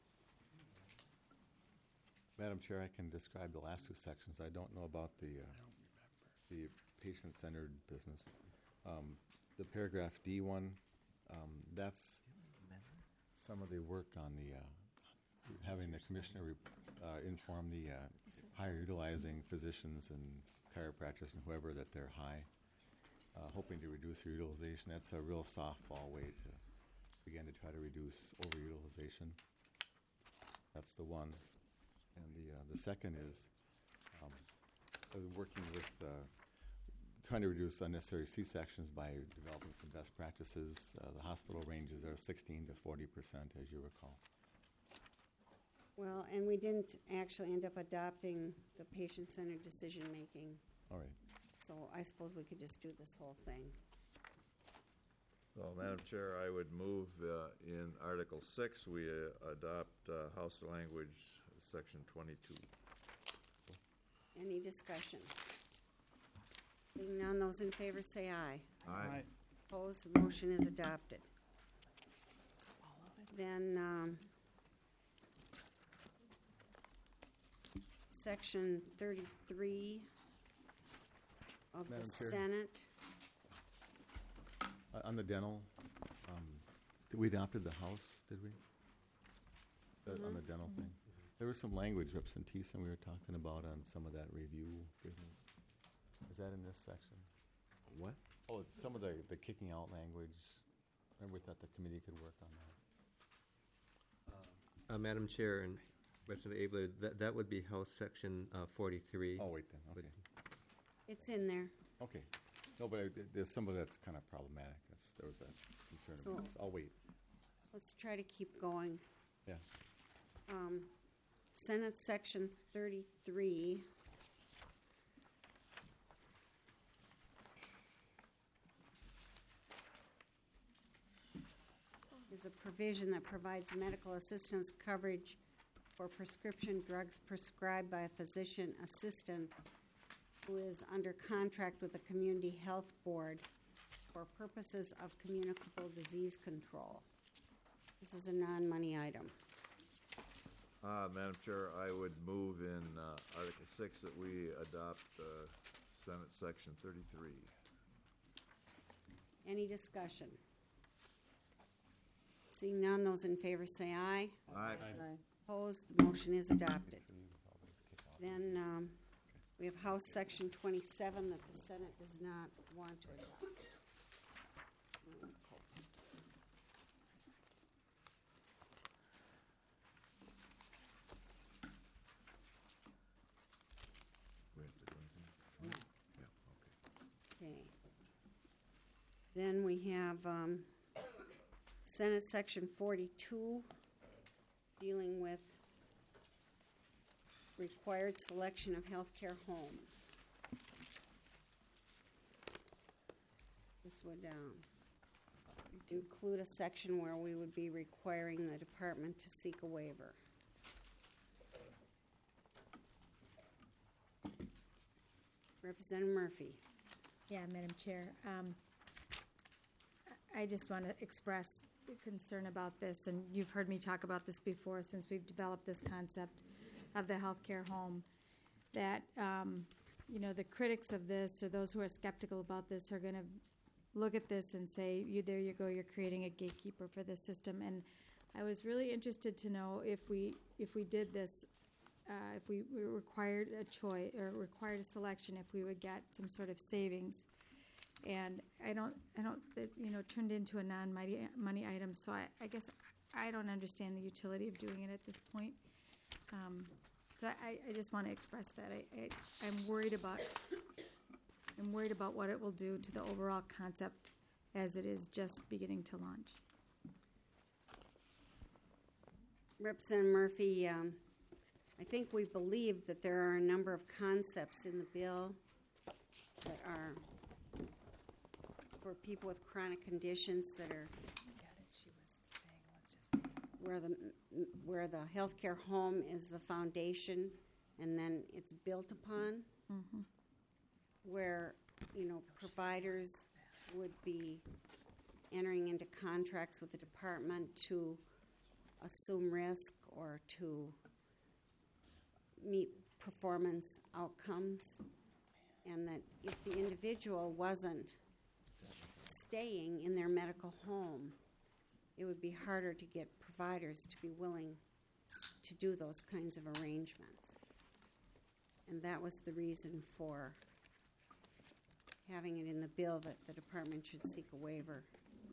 Madam Chair, I can describe the last two sections. I don't know about the patient-centered business. The paragraph D one, that's some of the work on the having the commissioner inform the higher utilizing physicians and chiropractors and whoever that they're high, hoping to reduce their utilization. That's a real softball way to begin to try to reduce overutilization. That's the one. And the second is working with trying to reduce unnecessary C-sections by developing some best practices. The hospital ranges are 16 to 40%, as you recall. Well, and we didn't actually end up adopting the patient-centered decision-making. All right. So I suppose we could just do this whole thing. So, Madam Chair, I would move in Article 6, we adopt House language, Section 22. Any discussion? Seeing none, those in favor say aye. Aye. Opposed, the motion is adopted. Then, Section 33 of Madam the Chair. Senate. On the dental, we adopted the House, did we? On the dental thing? There was some language, Representative Thiessen, we were talking about on some of that review business. Is that in this section? What? Oh, it's some of the kicking out language. Remember, we thought the committee could work on that. Madam Chair and Representative Abler, that would be House Section 43. Oh, wait then, okay. It's in there. Okay. No, but there's some of that's kind of problematic. There was a concern So- about this. I'll wait. Let's try to keep going. Yeah. Senate Section 33. Is a provision that provides medical assistance coverage for prescription drugs prescribed by a physician assistant who is under contract with the Community Health Board for purposes of communicable disease control. This is a non-money item. Madam Chair, I would move in Article 6 that we adopt Senate Section 33. Any discussion? Seeing none, those in favor say aye. Aye. Opposed, the motion is adopted. Then we have House Section 27 that the Senate does not want to adopt. We have to do anything? No. Yeah, okay. Okay. Then we have Senate Section 42, dealing with required selection of healthcare homes. This would include a section where we would be requiring the department to seek a waiver. Representative Murphy. Yeah, Madam Chair. I just want to express concern about this, and you've heard me talk about this before since we've developed this concept of the healthcare home, that, the critics of this or those who are skeptical about this are going to look at this and say, there you go, you're creating a gatekeeper for this system. And I was really interested to know if we did this, if we required a choice or required a selection, if we would get some sort of savings. And I don't, turned into a non-money item. So I guess I don't understand the utility of doing it at this point. So I just want to express that I'm worried about what it will do to the overall concept as it is just beginning to launch. Representative Murphy, I think we believe that there are a number of concepts in the bill that are for people with chronic conditions that are where the healthcare home is the foundation and then it's built upon, where providers would be entering into contracts with the department to assume risk or to meet performance outcomes, and that if the individual wasn't staying in their medical home, it would be harder to get providers to be willing to do those kinds of arrangements. And that was the reason for having it in the bill that the department should seek a waiver.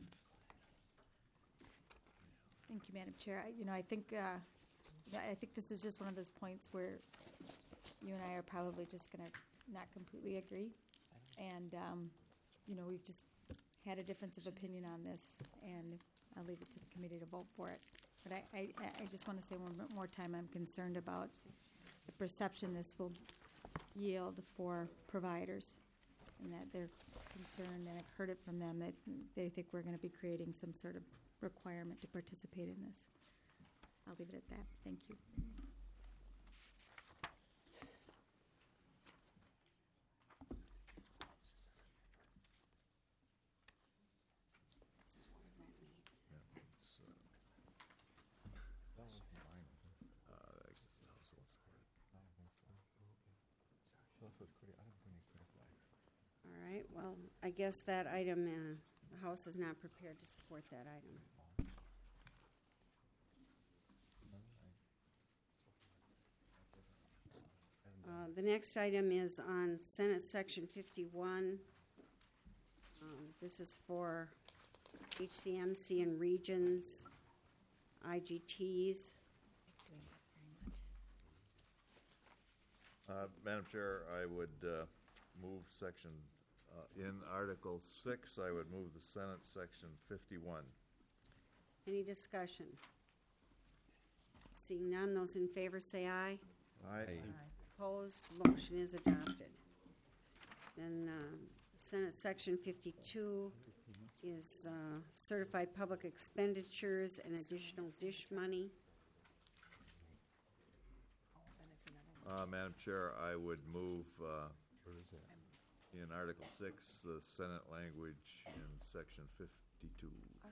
Thank you, Madam Chair. I think this is just one of those points where you and I are probably just going to not completely agree. And, we've just had a difference of opinion on this, and I'll leave it to the committee to vote for it. But I just want to say one more time, I'm concerned about the perception this will yield for providers, and that they're concerned, and I've heard it from them, that they think we're going to be creating some sort of requirement to participate in this. I'll leave it at that. Thank you. All right, well, I guess that item, the House is not prepared to support that item. The next item is on Senate Section 51. This is for HCMC and regions, IGTs. Madam Chair, I would move section, in Article 6, I would move the Senate Section 51. Any discussion? Seeing none, those in favor say aye. Aye. Opposed, the motion is adopted. Then Senate Section 52 is certified public expenditures and additional dish money. Madam Chair, I would move in Article 6, the Senate language in Section 52.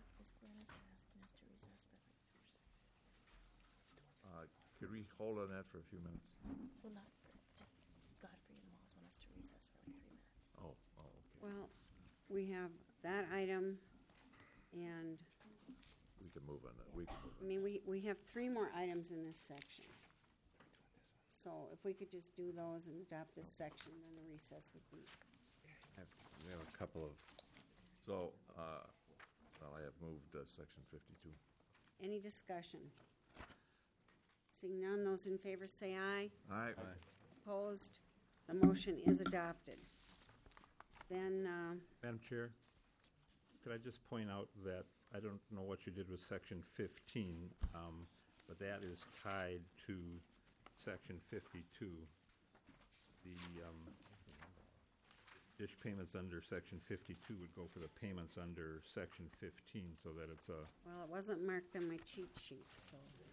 Could we hold on that for a few minutes? Well, not for, just Godfrey and Moss want us to recess for like 3 minutes. Oh, okay. Well, we have that item, and We can move on that. We can move I mean, we have 3 more items in this section. So if we could just do those and adopt this section, then the recess would be. We have a couple of. So, well, I have moved Section 52. Any discussion? Seeing none, those in favor say aye. Aye. Opposed? The motion is adopted. Then, Madam Chair, could I just point out that I don't know what you did with Section 15, but that is tied to Section 52. The dish payments under Section 52 would go for the payments under Section 15, so that it's a... well, it wasn't marked on my cheat sheet, so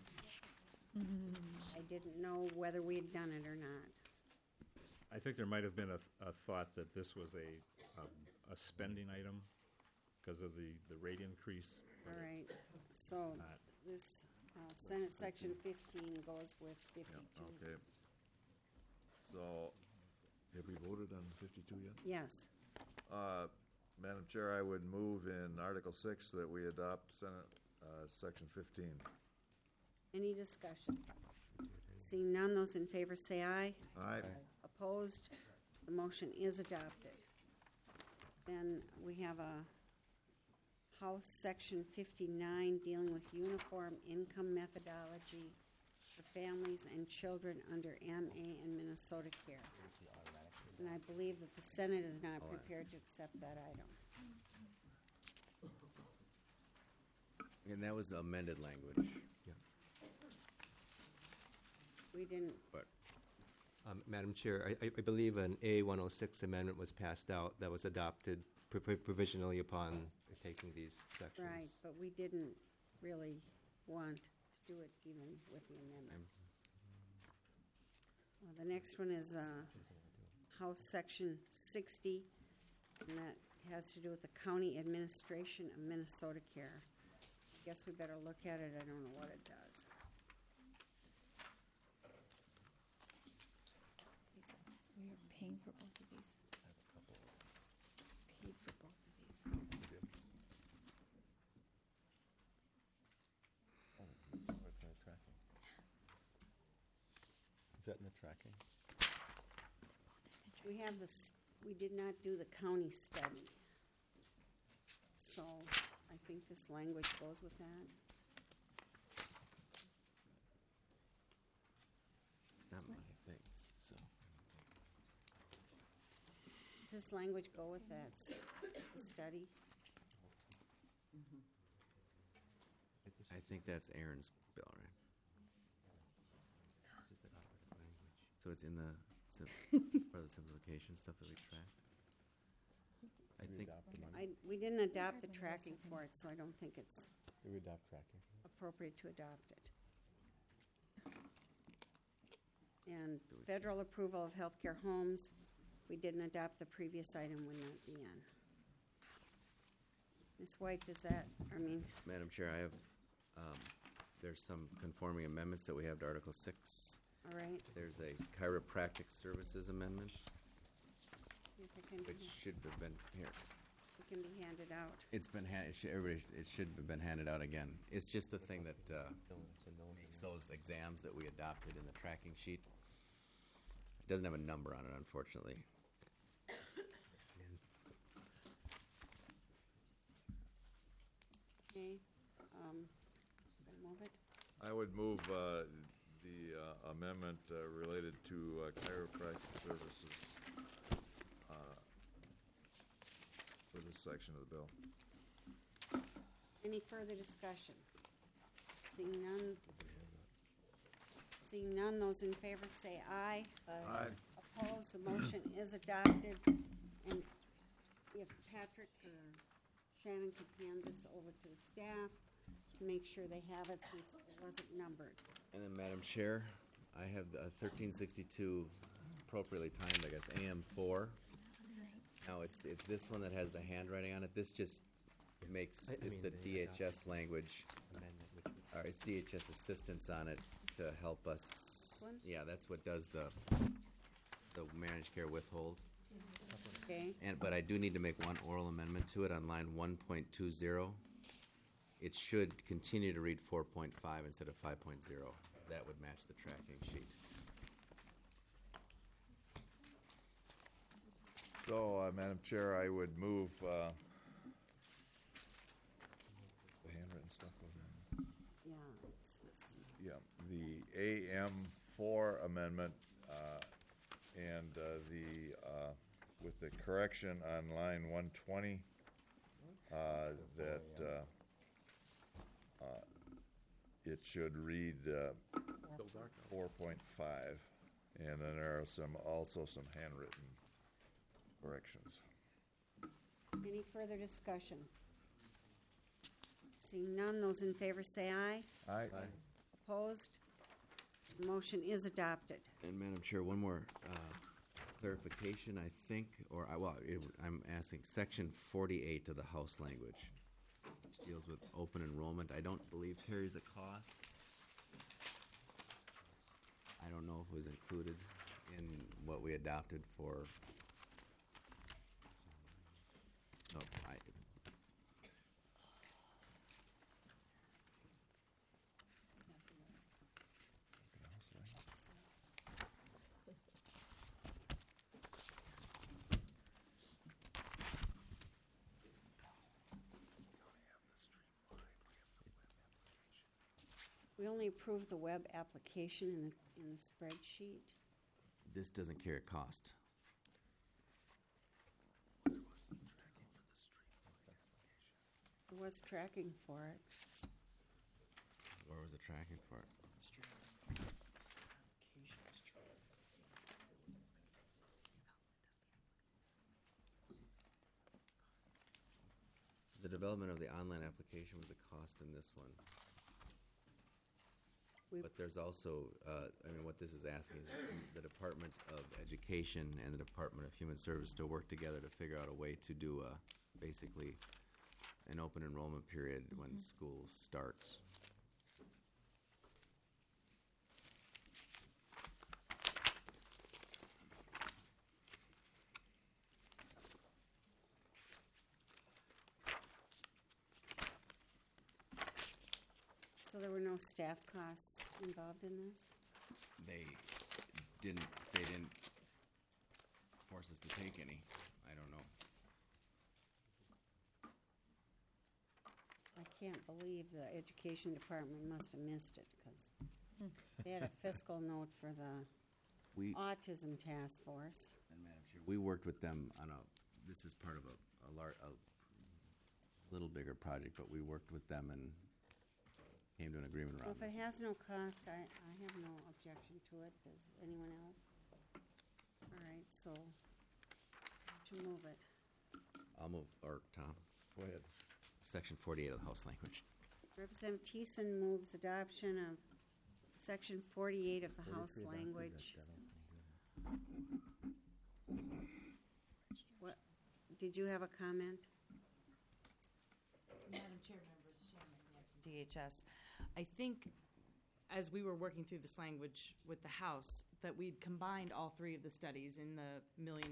I didn't know whether we had done it or not. I think there might have been a thought that this was a spending item because of the rate increase. All right, so Not. this Senate Section 15 goes with 52. Okay. So, have we voted on 52 yet? Yes. Madam Chair, I would move in Article 6 that we adopt Senate Section 15. Any discussion? Seeing none, those in favor say aye. Aye. Opposed? The motion is adopted. Then we have a House Section 59 dealing with uniform income methodology for families and children under MA and Minnesota Care. And I believe that the Senate is not prepared to accept that item. And that was the amended language. We didn't, But Madam Chair, I believe an A-106 amendment was passed out that was adopted provisionally upon taking these sections. right, but we didn't really want to do it even with the amendment. The next one is House Section 60, and that has to do with the County Administration of Minnesota Care. I guess we better look at it. I don't know what it does. We are paying for both of these. Paid for both of these. Is that in the tracking? We have this, we did not do the county study. So I think this language goes with that. It's not my thing, so. Does this language go with that, the study? I think that's Aaron's bill, right? So it's in the, it's part of the simplification stuff that we tracked? I think, We didn't adopt the tracking for it, so I don't think it's Did we adopt tracking? appropriate to adopt it. And federal approval of healthcare homes, we didn't adopt the previous item, would not be in. Ms. White, does that, Madam Chair, I have, there's some conforming amendments that we have to Article 6. all right? There's a chiropractic services amendment, See if it can which be- should have been here. it can be handed out. It's been it should have been handed out again. It's just the thing that makes those exams that we adopted in the tracking sheet. It doesn't have a number on it, unfortunately. Okay, gonna move it? I would move the amendment related to chiropractic services for this section of the bill. Any further discussion? Seeing none, those in favor say aye. Aye. Opposed, the motion is adopted. And if Patrick or Shannon could hand this over to the staff to make sure they have it since it wasn't numbered. And then, Madam Chair, I have 1362 appropriately timed, I guess, AM4. Now, it's this one that has the handwriting on it. This just makes, it's the DHS language. Or it's DHS assistance on it to help us. This one? Yeah, that's what does the managed care withhold. Okay, But I do need to make one oral amendment to it on line 1.20. It should continue to read 4.5 instead of 5.0. That would match the tracking sheet. So, Madam Chair, I would move the handwritten stuff over there. yeah, it's this. Yeah, the AM4 amendment and with the correction on line 120 that it should read 4.5, and then there are also some handwritten corrections. Any further discussion? Seeing none, those in favor say aye. Aye. Opposed? The motion is adopted. And Madam Chair, one more clarification, I think, I'm asking section 48 of the House language, which deals with open enrollment. I don't believe carries a cost. I don't know if it was included in what we adopted for. No, We only approved the web application in the spreadsheet. this doesn't carry a cost. There was tracking for it. Where was the tracking for it? The development of the online application was the cost in this one. But there's also, what this is asking is the Department of Education and the Department of Human Service to work together to figure out a way to do basically an open enrollment period when school starts. So there were no staff costs involved in this? they didn't force us to take any. I don't know. I can't believe the education department must have missed it, because they had a fiscal note for the We autism task force. and Madam Chair, we worked with them on this is part of a little bigger project, but we worked with them and came to an agreement Well, around if it this. has no cost, I have no objection to it. Does anyone else? All right, so to move it. I'll move, or Tom, Go ahead. section 48 of the House language. Representative Thiessen moves adoption of section 48 of the House language. What, did you have a comment? Madam Chair, members, Chairman DHS, I think as we were working through this language with the House, that we'd combined all three of the studies in the $1 million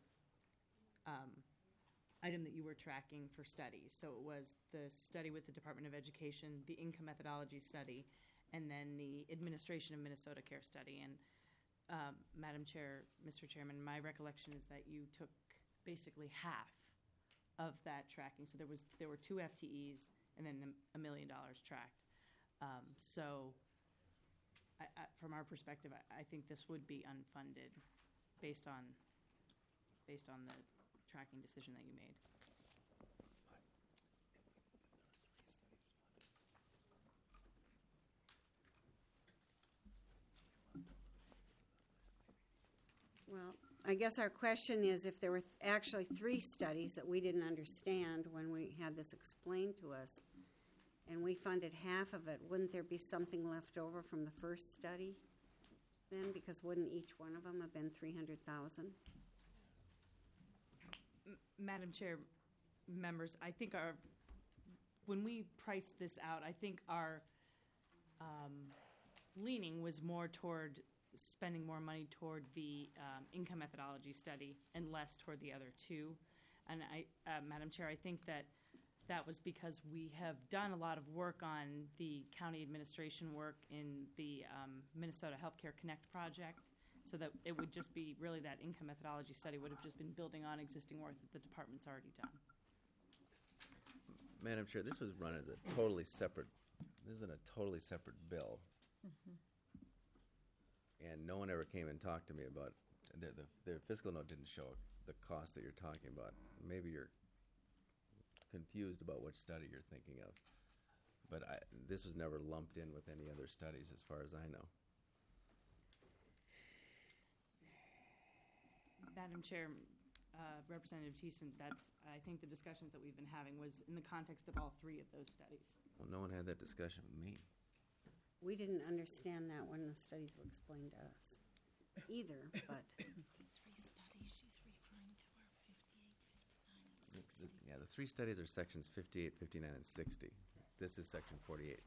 item that you were tracking for studies. So it was the study with the Department of Education, the income methodology study, and then the Administration of Minnesota Care study. And Madam Chair, Mr. Chairman, my recollection is that you took basically half of that tracking. So there were 2 FTEs and then $1 million tracked. So from our perspective, I think this would be unfunded based on the tracking decision that you made. Well, I guess our question is if there were actually 3 studies that we didn't understand when we had this explained to us, and we funded half of it, wouldn't there be something left over from the first study then? Because wouldn't each one of them have been $300,000? Madam Chair, members, I think when we priced this out, I think our leaning was more toward spending more money toward the income methodology study and less toward the other 2. And Madam Chair, I think that was because we have done a lot of work on the county administration work in the Minnesota Healthcare Connect project, so that it would just be really that income methodology study would have just been building on existing work that the department's already done. Madam Chair, this was run as a totally separate, this is in a totally separate bill. And no one ever came and talked to me about, the fiscal note didn't show the cost that you're talking about. Maybe you're confused about which study you're thinking of. But this was never lumped in with any other studies as far as I know. Madam Chair, Representative Thiessen, I think the discussions that we've been having was in the context of all 3 of those studies. Well, no one had that discussion with me. We didn't understand that when the studies were explained to us either, but 3 studies she's referring to are 58, 59, and 60. Yeah, the 3 studies are sections 58, 59, and 60. This is section 48.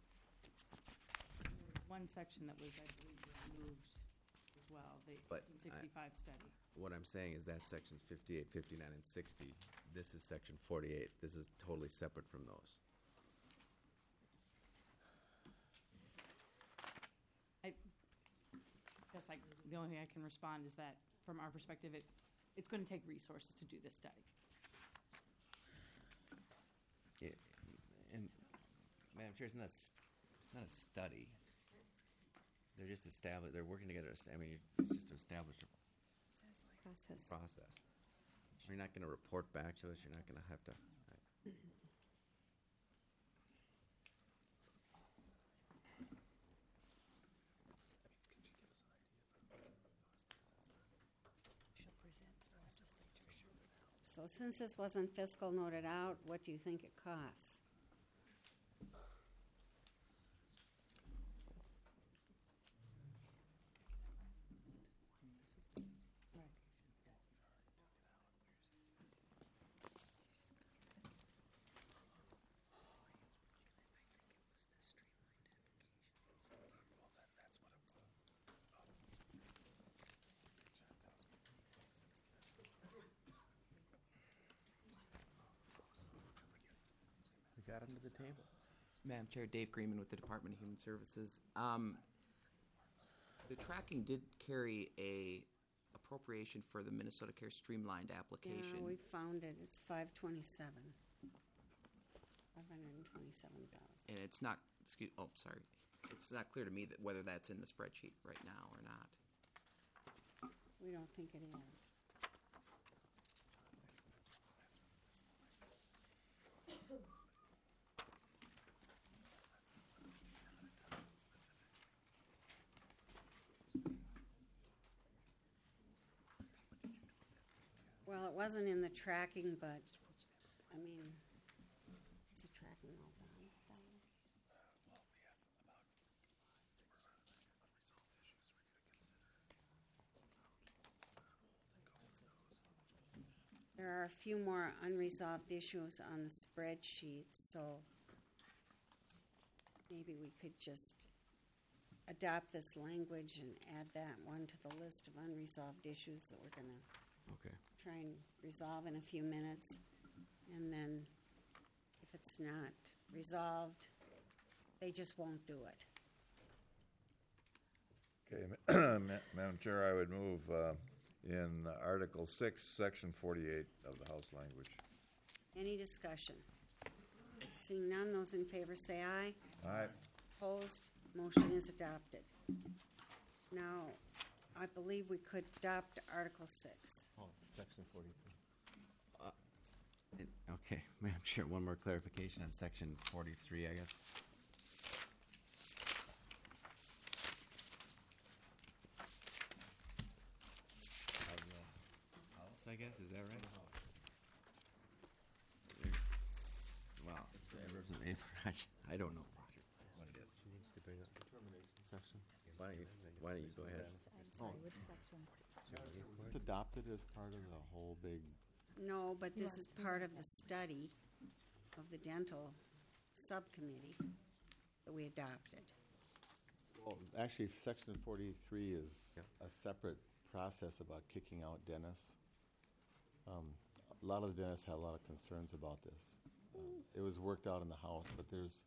One section that was, I believe, removed as well, the But 1865 study. What I'm saying is that sections 58, 59, and 60. This is section 48. This is totally separate from those. I guess the only thing I can respond is that, from our perspective, it's going to take resources to do this study. Yeah, and Madam Chair, it's not a study. They're just they're working together. It's just to establish a process. You're not going to report back to us. You're not going to have to. Right. so since this wasn't fiscal noted out, what do you think it costs? Got them to the table. Madam Chair, Dave Greenman with the Department of Human Services. The tracking did carry a appropriation for the Minnesota Care Streamlined application. Yeah, we found it. It's 527. 527,000. And it's not, sorry. It's not clear to me that whether that's in the spreadsheet right now or not. We don't think it is. Well, it wasn't in the tracking, but, I mean, is the tracking all done? There are a few more unresolved issues on the spreadsheet, so maybe we could just adopt this language and add that one to the list of unresolved issues that we're going to Okay. try and resolve in a few minutes. And then if it's not resolved, they just won't do it. Okay, Madam Chair, I would move in Article 6, Section 48 of the House language. Any discussion? Seeing none, those in favor say aye. Aye. Opposed, motion is adopted. Now, I believe we could adopt Article 6. Oh, Section 43. Okay, Madam Chair, one more clarification on section 43, I guess. Of the house, I guess, is that right? Well, I don't know, Roger, what it is. She needs to bring up the termination section. Why don't you go ahead? I'm sorry, which section? It's adopted as part of the whole big. No, but this is part of the study of the dental subcommittee that we adopted. Well, actually, Section 43 is a separate process about kicking out dentists. A lot of the dentists had a lot of concerns about this. It was worked out in the House, but there's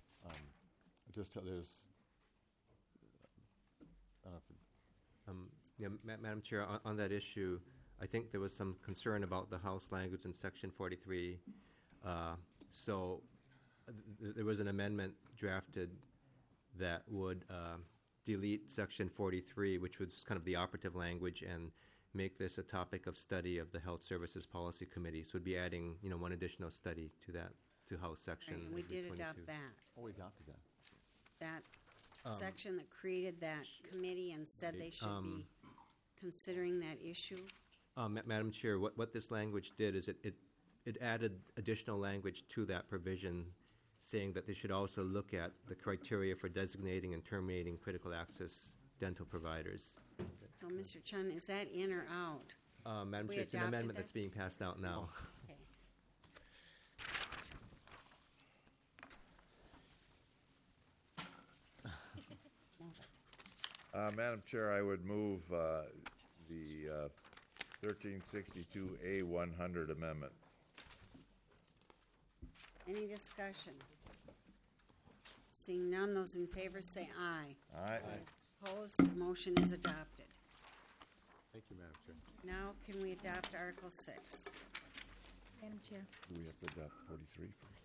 Madam Chair, on that issue, I think there was some concern about the House language in Section 43. There was an amendment drafted that would delete Section 43, which was kind of the operative language, and make this a topic of study of the Health Services Policy Committee. So it'd be adding, one additional study to that, to House Section. Right, we did 22. adopt that. Oh, we adopted that. That section that created that committee and said they should be considering that issue. Madam Chair, what this language did is it added additional language to that provision, saying that they should also look at the criteria for designating and terminating critical access dental providers. So, Mr. Chun, is that in or out? Madam We Chair, it's an adopted amendment that? that's being passed out now. Okay. Move it. Madam Chair, I would move the 1362A100 amendment. Any discussion? Seeing none, those in favor say aye. Aye. Opposed, the motion is adopted. Thank you, Madam Chair. Now, can we adopt Article 6? Madam Chair. Do we have to adopt 43 first?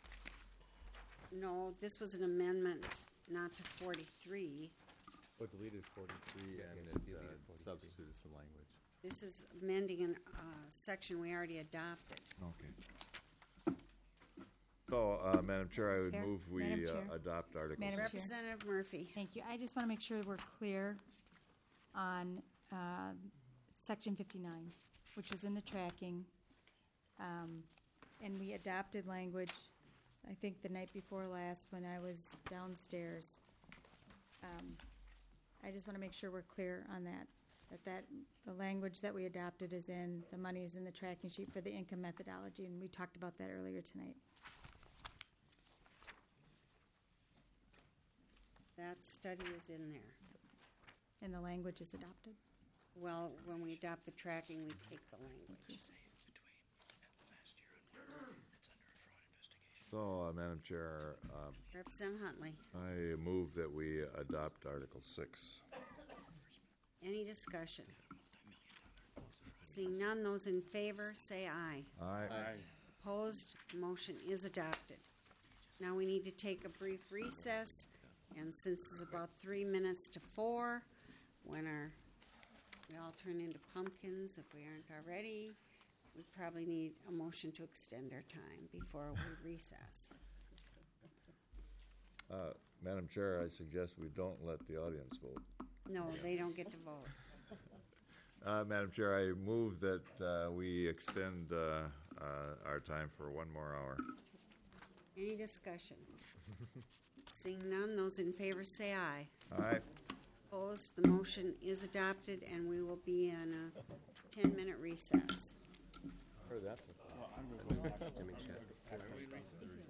No, this was an amendment not to 43. Well, deleted 43 and it it deleted 43. substituted some language. This is amending a section we already adopted. Okay. So, Madam Chair, I would Chair? move we Madam Chair? adopt Article Madam 6. Chair. Representative Murphy. Thank you. I just want to make sure we're clear on Section 59, which was in the tracking. And we adopted language, I think, the night before last when I was downstairs. I just want to make sure we're clear on that the language that we adopted is in, the money is in the tracking sheet for the income methodology, and we talked about that earlier tonight. That study is in there. And the language is adopted. Well, when we adopt the tracking, we take the language. So, Madam Chair, Representative Huntley. I move that we adopt Article 6. Any discussion? Seeing none, those in favor say aye. Aye. Opposed, motion is adopted. Now we need to take a brief recess, and since it's about 3 minutes to 4, when we all turn into pumpkins, if we aren't already, we probably need a motion to extend our time before we recess. Madam Chair, I suggest we don't let the audience vote. No, they don't get to vote. Madam Chair, I move that we extend our time for 1 more hour. Any discussion? Seeing none, those in favor say aye. Aye. Opposed, the motion is adopted, and we will be in a 10-minute recess. Heard that before. I'm gonna go back. Let me check.